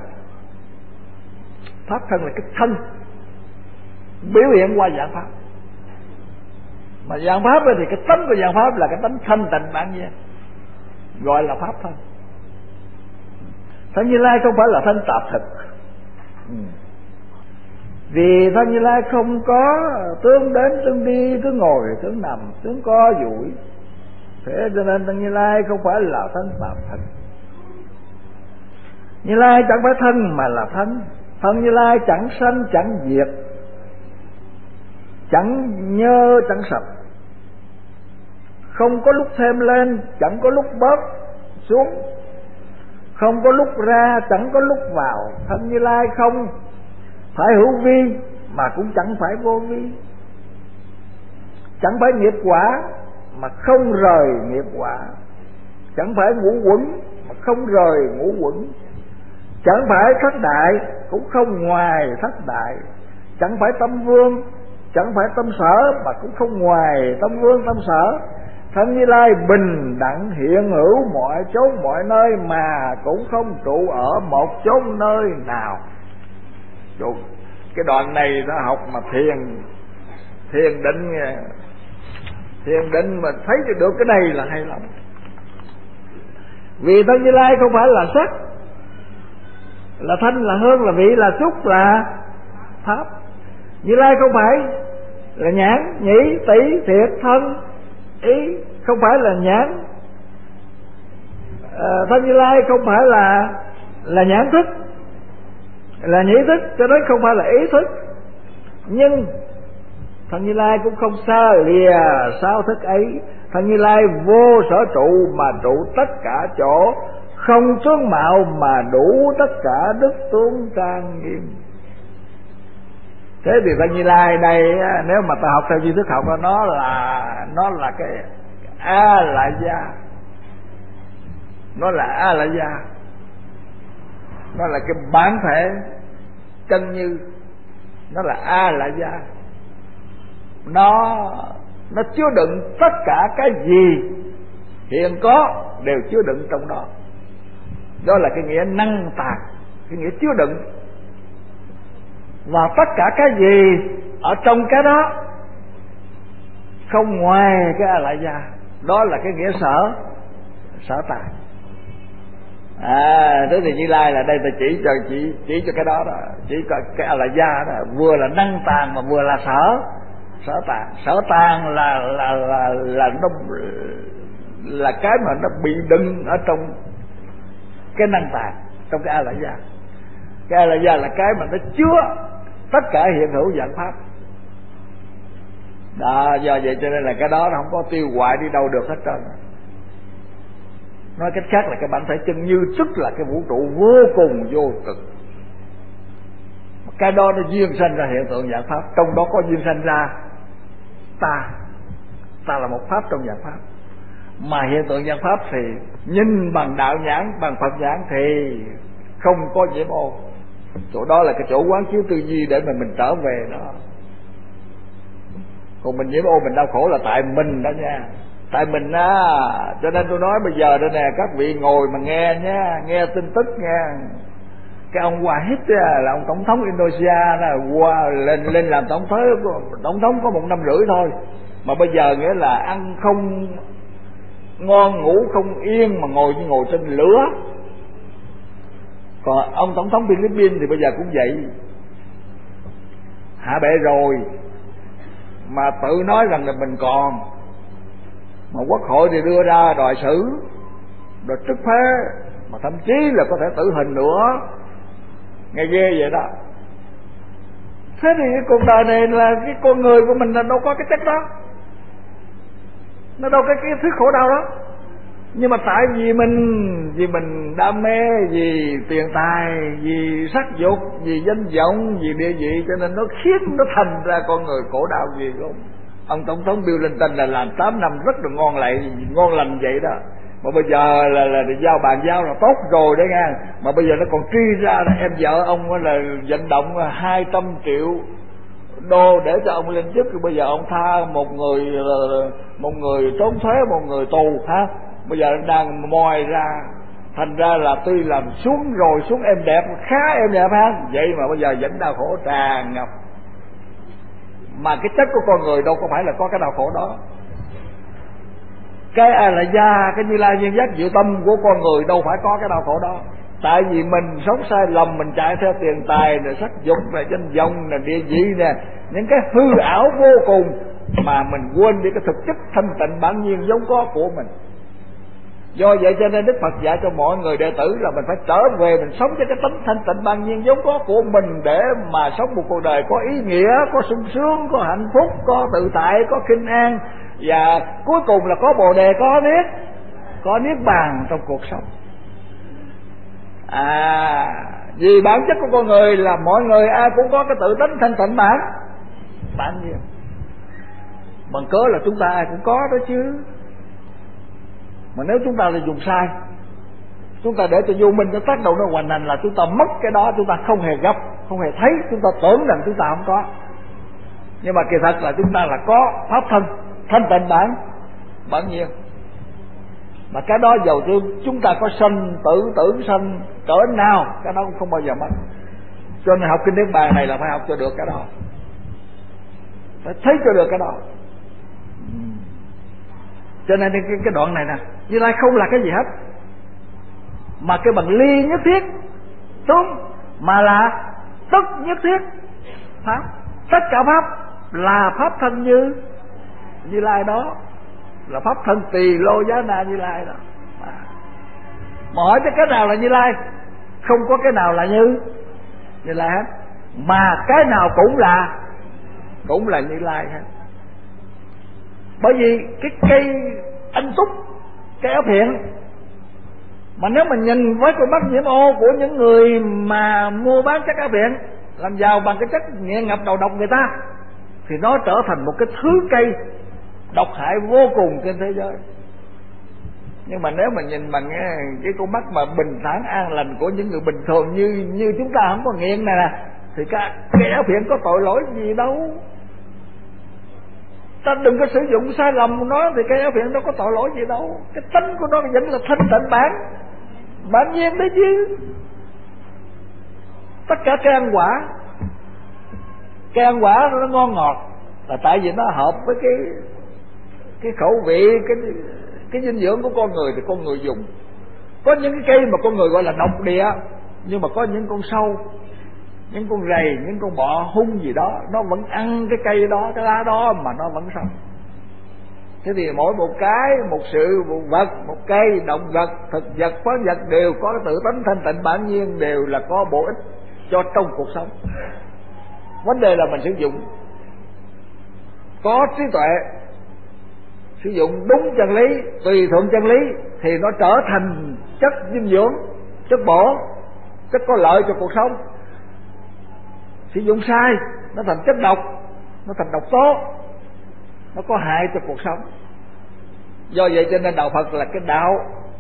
Speaker 1: Pháp thân là cái thân biểu hiện qua dạng pháp. Mà dạng pháp thì cái tánh của dạng pháp là cái tánh thanh tịnh bản nhiên, gọi là pháp thân. Thân Như Lai không phải là thân tạp thực. Vì thân Như Lai không có tướng đến, tướng đi, tướng ngồi, tướng nằm, tướng co duỗi. Thế cho nên thân Như Lai không phải là thân tạp thực. Như Lai chẳng phải thân mà là thân. Thân Như Lai chẳng sanh chẳng diệt, chẳng nhơ chẳng sập, không có lúc thêm lên, chẳng có lúc bớt xuống, không có lúc ra, chẳng có lúc vào. Thân Như Lai không phải hữu vi mà cũng chẳng phải vô vi, chẳng phải nghiệp quả mà không rời nghiệp quả, chẳng phải ngũ quẩn mà không rời ngũ quẩn, chẳng phải thất đại cũng không ngoài thất đại, chẳng phải tâm vương, chẳng phải tâm sở mà cũng không ngoài tâm vương tâm sở. Thân Như Lai bình đẳng hiện hữu mọi chốn mọi nơi mà cũng không trụ ở một chốn nơi nào. Đúng. Cái đoạn này ta học mà thiền định mà thấy được cái này là hay lắm. Vì thân Như Lai không phải là sắc, là thanh, là hương, là vị, là xúc, là pháp. Như Lai không phải là nhãn, nhĩ, tỷ, thiệt, thân, ý, không phải là nhãn. Thân Như Lai không phải là nhãn thức, là nhĩ thức, cho nên không phải là ý thức. Nhưng thân Như Lai cũng không xa lìa sao thức ấy. Thân Như Lai vô sở trụ mà trụ tất cả chỗ, không tướng mạo mà đủ tất cả đức tướng trang nghiêm. Thế thì thân Như Lai đây nếu mà ta học theo duy thức học nó là cái A La Gia. Nó là A La Gia. Nó là cái bản thể chân như. Nó là A La Gia. Nó chứa đựng tất cả cái gì hiện có đều chứa đựng trong đó. Đó là cái nghĩa năng tàng, cái nghĩa chứa đựng. Và tất cả cái gì ở trong cái đó không ngoài cái A La Gia, đó là cái nghĩa sở tại. Thế thì Như Lai là đây ta chỉ cho cái đó đó, chỉ cho cái A La Gia đó, vừa là năng tàng mà vừa là sở tàng. Sở tàng là nó là cái mà nó bị đựng ở trong cái năng tàng, trong cái A La Gia. Cái A La Gia là cái mà nó chứa tất cả hiện hữu dạng pháp đó. Do vậy cho nên là cái đó nó không có tiêu hoại đi đâu được hết trơn. Nói cách khác là cái bản thể chân như, tức là cái vũ trụ vô cùng vô cực. Cái đó nó duyên sanh ra hiện tượng dạng pháp, trong đó có duyên sanh ra ta là một pháp trong dạng pháp. Mà hiện tượng dạng pháp thì nhìn bằng đạo nhãn, bằng Phật nhãn thì không có nhiễm ô. Chỗ đó là cái chỗ quán chiếu tư duy để mà mình trở về đó. Còn mình nhiễm ô mình đau khổ là tại mình đó nha, tại mình á. Cho nên tôi nói bây giờ đây nè, các vị ngồi mà nghe nhé, nghe tin tức nha. Cái ông Wahid là ông tổng thống Indonesia là qua lên làm tổng thống có 1 năm rưỡi thôi, mà bây giờ nghĩa là ăn không ngon, ngủ không yên, mà ngồi trên lửa. Còn ông tổng thống Philippines thì bây giờ cũng vậy, hạ bệ rồi mà tự nói rằng là mình còn, mà quốc hội thì đưa ra đòi xử, đòi trức phế, mà thậm chí là có thể tử hình nữa, nghe ghê vậy đó. Thế thì cái cuộc đời này là cái con người của mình là đâu có cái chất đó, nó đâu có cái thứ khổ đau đó. Nhưng mà tại vì mình đam mê, vì tiền tài, vì sắc dục, vì danh vọng, vì địa vị, cho nên nó khiến nó thành ra con người khổ đau gì không. Ông tổng thống Bill Clinton là làm 8 năm rất là ngon lành vậy đó, mà bây giờ là giao bàn giao là tốt rồi đấy nha, mà bây giờ nó còn truy ra là em vợ ông là vận động 200 triệu đô để cho ông lên chức, rồi bây giờ ông tha một người trốn thuế, một người tù ha, bây giờ đang moi ra, thành ra là tuy làm xuống rồi xuống êm đẹp, khá êm đẹp ha, vậy mà bây giờ vẫn đau khổ tràn ngập. Mà cái chất của con người đâu có phải là có cái đau khổ đó. Cái A La Gia, cái Như Lai Viên Giác Diệu Tâm của con người đâu phải có cái đau khổ đó. Tại vì mình sống sai lầm, mình chạy theo tiền tài, rồi sắc dục, rồi danh vọng, rồi địa vị nè, những cái hư ảo vô cùng, mà mình quên đi cái thực chất thanh tịnh bản nhiên vốn có của mình. Do vậy cho nên Đức Phật dạy cho mọi người đệ tử là mình phải trở về, mình sống cho cái tánh thanh tịnh bản nhiên vốn có của mình, để mà sống một cuộc đời có ý nghĩa, có sung sướng, có hạnh phúc, có tự tại, có kinh an, và cuối cùng là có bồ đề, có niết bàn trong cuộc sống. Vì bản chất của con người là mọi người ai cũng có cái tự tánh thanh tịnh bản nhiên. Bằng cớ là chúng ta ai cũng có đó chứ. Mà nếu chúng ta là dùng sai, chúng ta để cho vô minh nó tác động, nó hoành hành, là chúng ta mất cái đó, chúng ta không hề gặp, không hề thấy, chúng ta tưởng rằng chúng ta không có. Nhưng mà kỳ thật là chúng ta là có pháp thân thanh tịnh bản nhiên. Mà cái đó dầu chúng ta có sanh tưởng sanh cỡ nào, cái đó cũng không bao giờ mất. Cho nên học kinh Niết Bàn này là phải học cho được cái đó, phải thấy cho được cái đó. Cho nên cái đoạn này nè, Như Lai không là cái gì hết, mà cái bằng ly nhất thiết, đúng, mà là tất nhất thiết pháp. Tất cả pháp là pháp thân Như Lai đó, là pháp thân Tỳ Lô Giá Na Như Lai đó. Mà hỏi cái nào là Như Lai? Không có cái nào là Như Lai hết, mà cái nào cũng là Như Lai hết. Bởi vì cái cây anh túc, cây ốc hiện, mà nếu mình nhìn với con mắt nhiễm ô của những người mà mua bán chất ốc hiện, làm giàu bằng cái chất nghiện ngập đầu độc người ta, thì nó trở thành một cái thứ cây độc hại vô cùng trên thế giới. Nhưng mà nếu mà nhìn bằng cái con mắt mà bình thản an lành của những người bình thường như chúng ta không có nghiện này nè, thì cái ốc hiện có tội lỗi gì đâu. Ta đừng có sử dụng sai lầm của nó, thì cái ốc hiện đâu có tội lỗi gì đâu. Cái tánh của nó vẫn là thanh tịnh bản nhiên đấy chứ. Tất cả cây ăn quả nó ngon ngọt là tại vì nó hợp với cái khẩu vị, cái dinh dưỡng của con người thì con người dùng. Có những cái cây mà con người gọi là độc địa, nhưng mà có những con sâu, những con rầy, những con bọ hung gì đó, nó vẫn ăn cái cây đó, cái lá đó mà nó vẫn sống. Thế thì mỗi một sự, một vật, một cây, động vật, thực vật, khoáng vật đều có cái tự tánh thanh tịnh bản nhiên, đều là có bổ ích cho trong cuộc sống. Vấn đề là mình sử dụng có trí tuệ, sử dụng đúng chân lý, tùy thuận chân lý, thì nó trở thành chất dinh dưỡng, chất bổ, chất có lợi cho cuộc sống. Sử dụng sai, nó thành chất độc, nó thành độc tố, nó có hại cho cuộc sống. Do vậy cho nên đạo Phật là cái đạo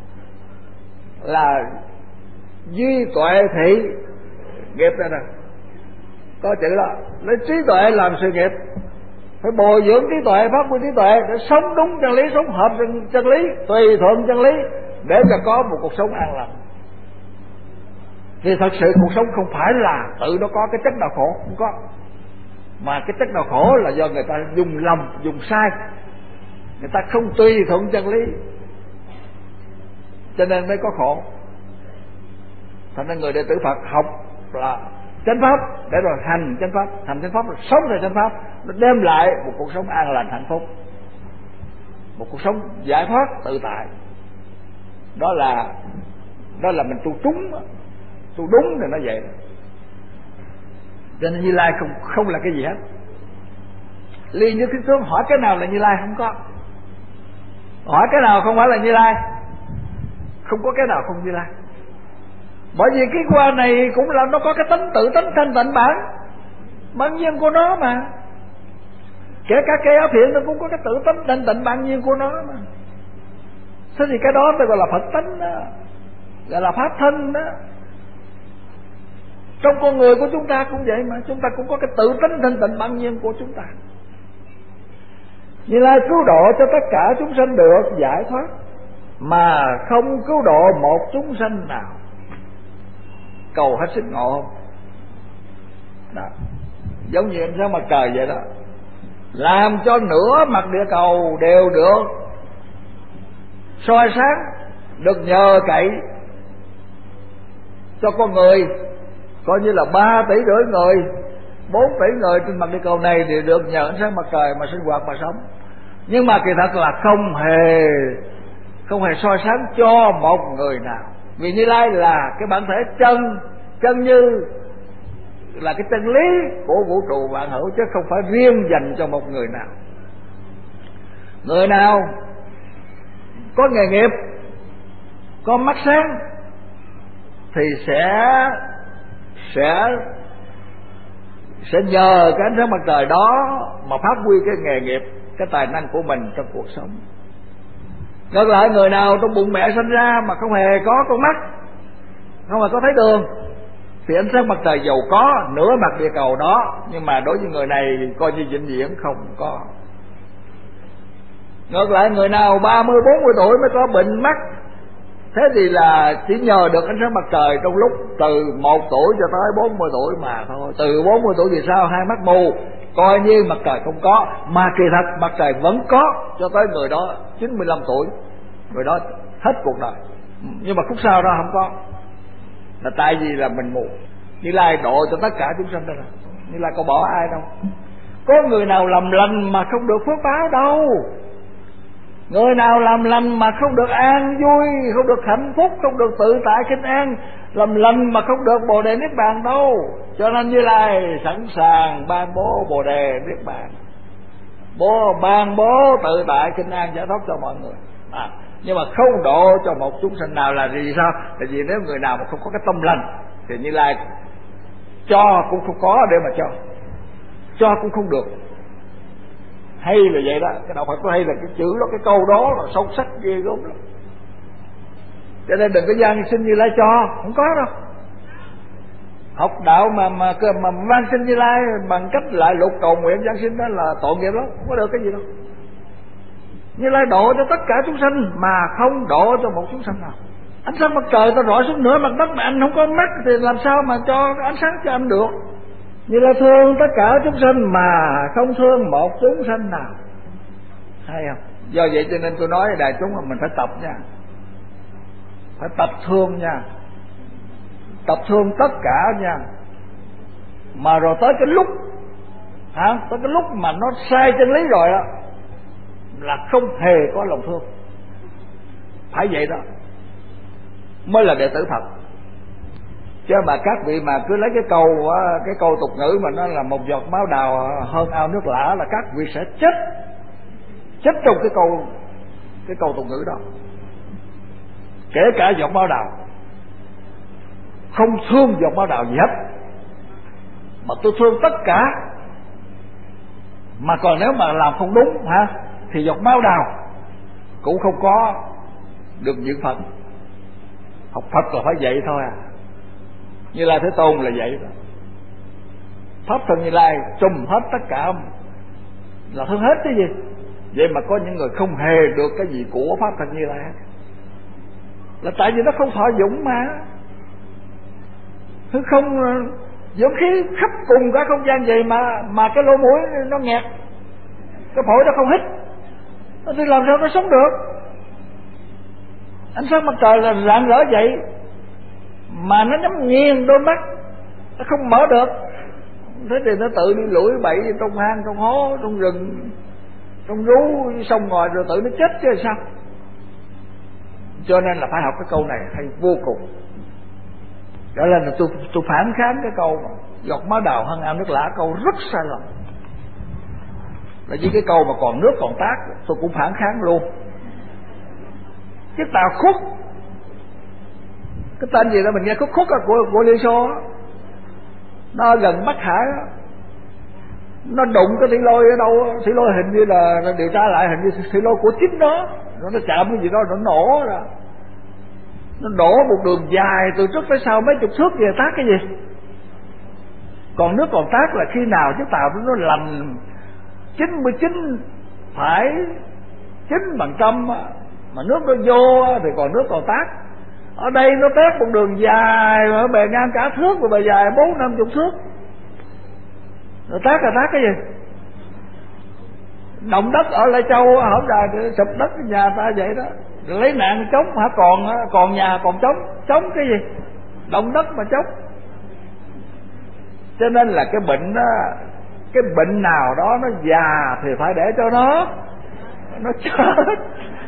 Speaker 1: là duy tuệ thị nghiệp đây nè, có chữ đó, lấy trí tuệ làm sự nghiệp, phải bồi dưỡng trí tuệ, phát huy trí tuệ để sống đúng chân lý, sống hợp chân lý, tùy thuận chân lý, để cho có một cuộc sống an lành. Vì thật sự cuộc sống không phải là tự nó có cái chất nào khổ, không có, mà cái chất nào khổ là do người ta dùng lầm, dùng sai, người ta không tùy thuận chân lý, cho nên mới có khổ. Thành nên người đệ tử Phật học là chánh pháp để rồi hành chánh pháp rồi sống theo chánh pháp, nó đem lại một cuộc sống an lành hạnh phúc, một cuộc sống giải thoát tự tại. Đó là đó là mình tu trúng, tu đúng thì nó vậy. Cho nên Như Lai không là cái gì hết. Liên như Thiên Tướng hỏi cái nào là Như Lai không có, hỏi cái nào không phải là Như Lai, không có cái nào không Như Lai. Bởi vì cái qua này cũng là nó có cái tính tự tính thanh tịnh bản nhiên của nó mà. Kể cả cây áo thiện nó cũng có cái tự tính thanh tịnh bản nhiên của nó mà. Thế thì cái đó tôi gọi là Phật tánh đó, gọi là pháp thân đó. Trong con người của chúng ta cũng vậy mà, chúng ta cũng có cái tự tính thanh tịnh bản nhiên của chúng ta. Như Lai cứu độ cho tất cả chúng sanh được giải thoát, mà không cứu độ một chúng sanh nào. Cầu hết sức ngộ không? Đó. Giống như ánh sáng mặt trời vậy đó, làm cho nửa mặt địa cầu đều được soi sáng, được nhờ cậy cho con người. Coi như là 3,5 tỷ người, 4 tỷ người trên mặt địa cầu này đều được nhờ ánh sáng mặt trời mà sinh hoạt mà sống. Nhưng mà kỳ thật là không hề soi sáng cho một người nào. Vì Như Lai là cái bản thể chân như là cái chân lý của vũ trụ vạn hữu, chứ không phải riêng dành cho một người nào. Người nào có nghề nghiệp, có mắt sáng thì sẽ nhờ cái ánh sáng mặt trời đó mà phát huy cái nghề nghiệp, cái tài năng của mình trong cuộc sống. Ngược lại, người nào trong bụng mẹ sinh ra mà không hề có con mắt, không hề có thấy đường, thì ánh sáng mặt trời giàu có nửa mặt địa cầu đó, nhưng mà đối với người này coi như vĩnh viễn không có. Ngược lại, người nào 30, 40 tuổi mới có bệnh mắt, thế thì là chỉ nhờ được ánh sáng mặt trời trong lúc từ 1 tuổi cho tới 40 tuổi mà thôi. Từ 40 tuổi về sau hai mắt mù, coi như mặt trời không có, mà kỳ thật mặt trời vẫn có cho tới người đó 95 tuổi, người đó hết cuộc đời. Nhưng mà khúc sau đó không có, là tại vì là mình mù. Như Lai độ cho tất cả chúng sanh đó, Như Lai có bỏ ai đâu. Có người nào làm lành mà không được phước báo đâu. Người nào làm lành mà không được an vui, không được hạnh phúc, không được tự tại kinh an, làm lành mà không được Bồ Đề Niết Bàn đâu. Cho nên Như Lai sẵn sàng ban bố Bồ Đề Niết Bàn, ban bố tự tại kinh an giải thoát cho mọi người. Nhưng mà không độ cho một chúng sanh nào là vì sao? Là vì nếu người nào mà không có cái tâm lành thì Như Lai cho cũng không có để mà cho cũng không được. Hay là vậy đó, cái đạo Phật có hay là cái chữ đó, cái câu đó là sâu sắc ghê gớm lắm. Cho nên đừng có gian sinh Như Lai cho, không có đâu. Học đạo mà van sinh Như Lai bằng cách lại lục cầu nguyện giáng sinh đó là tội nghiệp lắm, không có được cái gì đâu. Như Lai độ cho tất cả chúng sanh mà không độ cho một chúng sanh nào. Ánh sáng mặt trời ta rọi xuống nửa mặt đất mà anh không có mắt thì làm sao mà cho ánh sáng cho anh được. Như Lai thương tất cả chúng sanh mà không thương một chúng sanh nào. Hay không? Do vậy cho nên tôi nói đại chúng là mình phải tập nha, phải tập thương nha, tập thương tất cả nha. Mà rồi tới cái lúc tới cái lúc mà nó sai chân lý rồi đó là không hề có lòng thương. Phải vậy đó mới là đệ tử thật. Chứ mà các vị mà cứ lấy cái câu tục ngữ mà nó là một giọt máu đào hơn ao nước lã là các vị sẽ chết trong cái câu tục ngữ đó. Kể cả giọt máu đào, không thương giọt máu đào gì hết, mà tôi thương tất cả. Mà còn nếu mà làm không đúng thì giọt máu đào cũng không có được dự phận. Học Phật là phải vậy thôi à. Như Lai Thế Tôn là vậy đó. Pháp thân Như Lai trùm hết tất cả, là thương hết cái gì. Vậy mà có những người không hề được cái gì của Pháp thân Như Lai, là tại vì nó không thọ dụng mà. Thứ không dưỡng khí khắp cùng cả không gian vậy mà cái lỗ mũi nó nghẹt, cái phổi nó không hít, thì làm sao nó sống được. Ánh sáng mặt trời là rạng rỡ vậy mà nó nhắm nghiền đôi mắt, nó không mở được. Thế thì nó tự đi lủi bậy trong hang, trong hố, trong rừng, trong rú, sông ngòi, rồi tự nó chết chứ sao.
Speaker 2: Cho nên là phải học cái câu này hay vô cùng. Đó là tôi phản kháng cái câu mà giọt máu đào hơn ao nước lã, câu rất sai lầm. Là vì cái câu mà còn nước còn tát tôi cũng phản kháng luôn. Cái Tàu Khúc, cái tên gì đó mình nghe Khúc Khúc của Liên Xô, nó gần Bắc Hải đó. Nó đụng cái thủy lôi ở đâu, thủy lôi hình như là điều tra lại, hình như thủy lôi của chính nó chạm cái gì đó nó nổ ra, nó đổ một đường dài từ trước tới sau mấy chục thước về tát cái gì. Còn nước còn tát là khi nào chiếc tàu nó lành 99,9% mà nước nó vô thì còn nước còn tát. Ở đây nó tát một đường dài mà bề ngang cả thước và bề dài 40-50 thước. Rồi tát là tát cái gì? Động đất ở Lai Châu hổng đài sụp đất nhà ta vậy đó. Rồi lấy nạn chống hả, còn nhà còn chống cái gì? Động đất mà chống. Cho nên là cái bệnh đó, cái bệnh nào đó nó già thì phải để cho nó chết.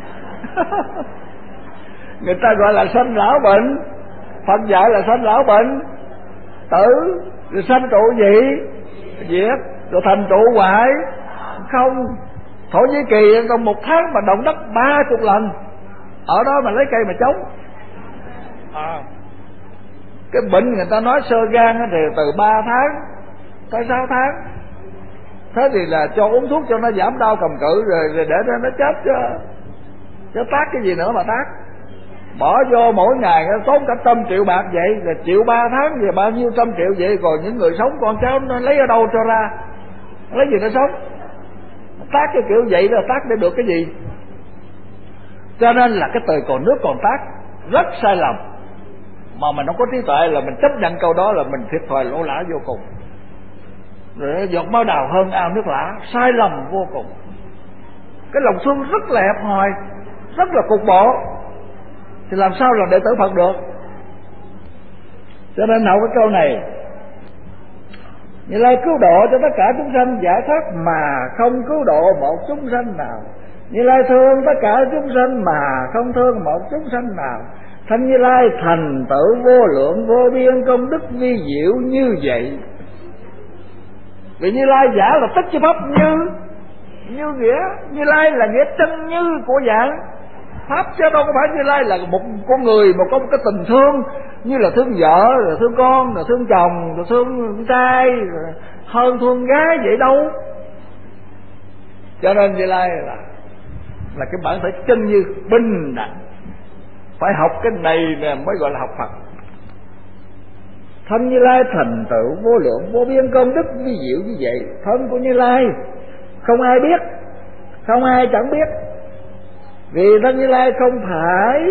Speaker 2: Người ta gọi là sanh lão bệnh. Phật dạy là sanh lão bệnh tử, rồi sanh trụ gì diệt, rồi thành trụ hoại không. Thổ Nhĩ Kỳ còn 1 tháng mà động đất 30 lần, ở đó mà lấy cây mà chống. Cái bệnh người ta nói sơ gan thì từ 3 tháng tới 6 tháng. Thế thì là cho uống thuốc cho nó giảm đau cầm cự, rồi để nó chết chứ tát cái gì nữa mà tát. Bỏ vô mỗi ngày nó tốn cả 100 triệu bạc vậy, rồi chịu 3 tháng về bao nhiêu trăm triệu vậy. Còn những người sống con cháu nó lấy ở đâu cho ra, lấy gì nó sống? Tát cái kiểu vậy là tát để được cái gì? Cho nên là cái từ còn nước còn tát rất sai lầm. Mà mình không có trí tuệ là mình chấp nhận câu đó là mình thiệt thòi lỗ lã vô cùng. Rồi giọt máu đào hơn ao nước lã, sai lầm vô cùng. Cái lòng thương rất là hẹp hòi, rất là cục bộ, thì làm sao là đệ tử Phật được? Cho nên học cái câu này, Như Lai cứu độ cho tất cả chúng sanh giải thoát mà không cứu độ một chúng sanh nào. Như Lai thương tất cả chúng sanh mà không thương một chúng sanh nào. Thanh Như Lai thành tựu vô lượng vô biên công đức vi diệu như vậy. Vì Như Lai giả là tất chi pháp như nghĩa. Như Lai là nghĩa chân như của dạng pháp, chứ đâu có phải Như Lai là một con người mà có một cái tình thương như là thương vợ, rồi thương con, rồi thương chồng, rồi thương trai, rồi hơn thương gái vậy đâu. Cho nên Như Lai là cái bản thể chân như bình đẳng. Phải học cái này nè mới gọi là học Phật. Thân Như Lai thành tựu vô lượng vô biên công đức vi diệu như vậy. Thân của Như Lai không ai biết, không ai chẳng biết. Vì thân Như Lai không phải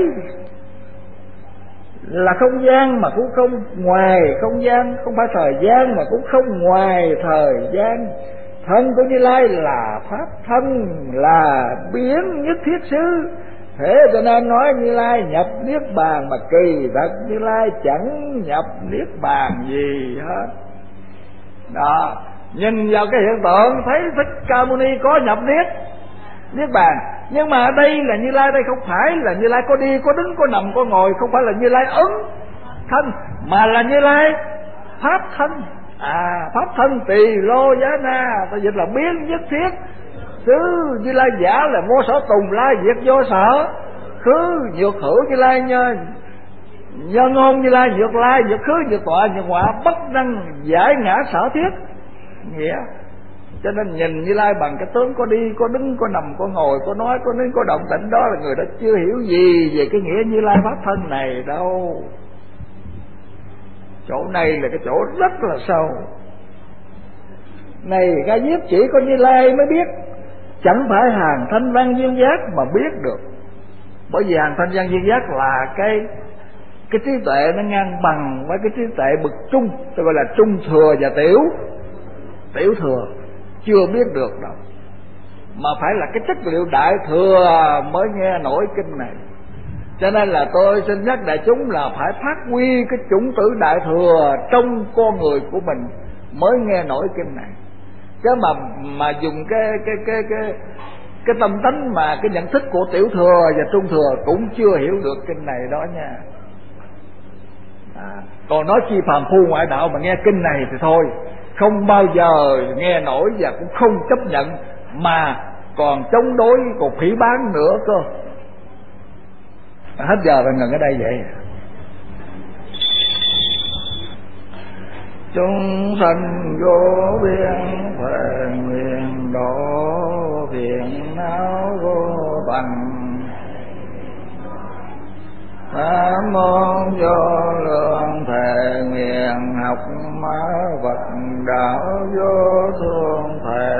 Speaker 2: là không gian mà cũng không ngoài không gian, không phải thời gian mà cũng không ngoài thời gian. Thân của Như Lai là pháp thân, là biến nhất thiết xứ. Thế cho nên nói Như Lai nhập niết bàn, mà kỳ thật Như Lai chẳng nhập niết bàn gì hết. Đó, nhìn vào cái hiện tượng thấy Thích Ca Mâu Ni có nhập niết bàn. Nhưng mà ở đây là Như Lai, đây không phải là Như Lai có đi, có đứng, có nằm, có ngồi, không phải là Như Lai ứng thân, mà là Như Lai pháp thân. Pháp thân tỳ lô giá na, ta dịch là biến nhất thiết xứ. Như Lai giả là vô sở tùng lai diệt vô sở khứ, nhược hữu Như Lai nhân ngôn Như Lai nhược lai nhược khứ nhược tọa nhược ngọa, bất năng giải ngã sở thiết nghĩa. Cho nên nhìn Như Lai bằng cái tướng có đi, có đứng, có nằm, có ngồi, có nói, có nín, có động tĩnh, đó là người đó chưa hiểu gì về cái nghĩa Như Lai pháp thân này đâu. Chỗ này là cái chỗ rất là sâu. Này Ca Diếp, chỉ có Như Lai mới biết, chẳng phải hàng thanh văn duyên giác mà biết được. Bởi vì hàng thanh văn duyên giác là cái trí tuệ nó ngang bằng với cái trí tuệ bậc trung, tôi gọi là trung thừa và tiểu thừa, chưa biết được đâu. Mà phải là cái chất liệu đại thừa mới nghe nổi kinh này. Cho nên là tôi xin nhắc đại chúng là phải phát huy cái chủng tử đại thừa trong con người của mình mới nghe nổi kinh này. Chứ mà dùng cái tâm tánh mà cái nhận thức của tiểu thừa và trung thừa cũng chưa hiểu được kinh này đó nha. Còn nói chi phàm phu ngoại đạo mà nghe kinh này thì thôi, không bao giờ nghe nổi và cũng không chấp nhận, mà còn chống đối, còn phỉ báng nữa cơ. Hết giờ phải ngừng ở đây vậy. Chúng sanh vô biên thề nguyện độ, phiền não vô bằng. Nam mô vô lượng thề nguyện học má vật đạo vô thương thề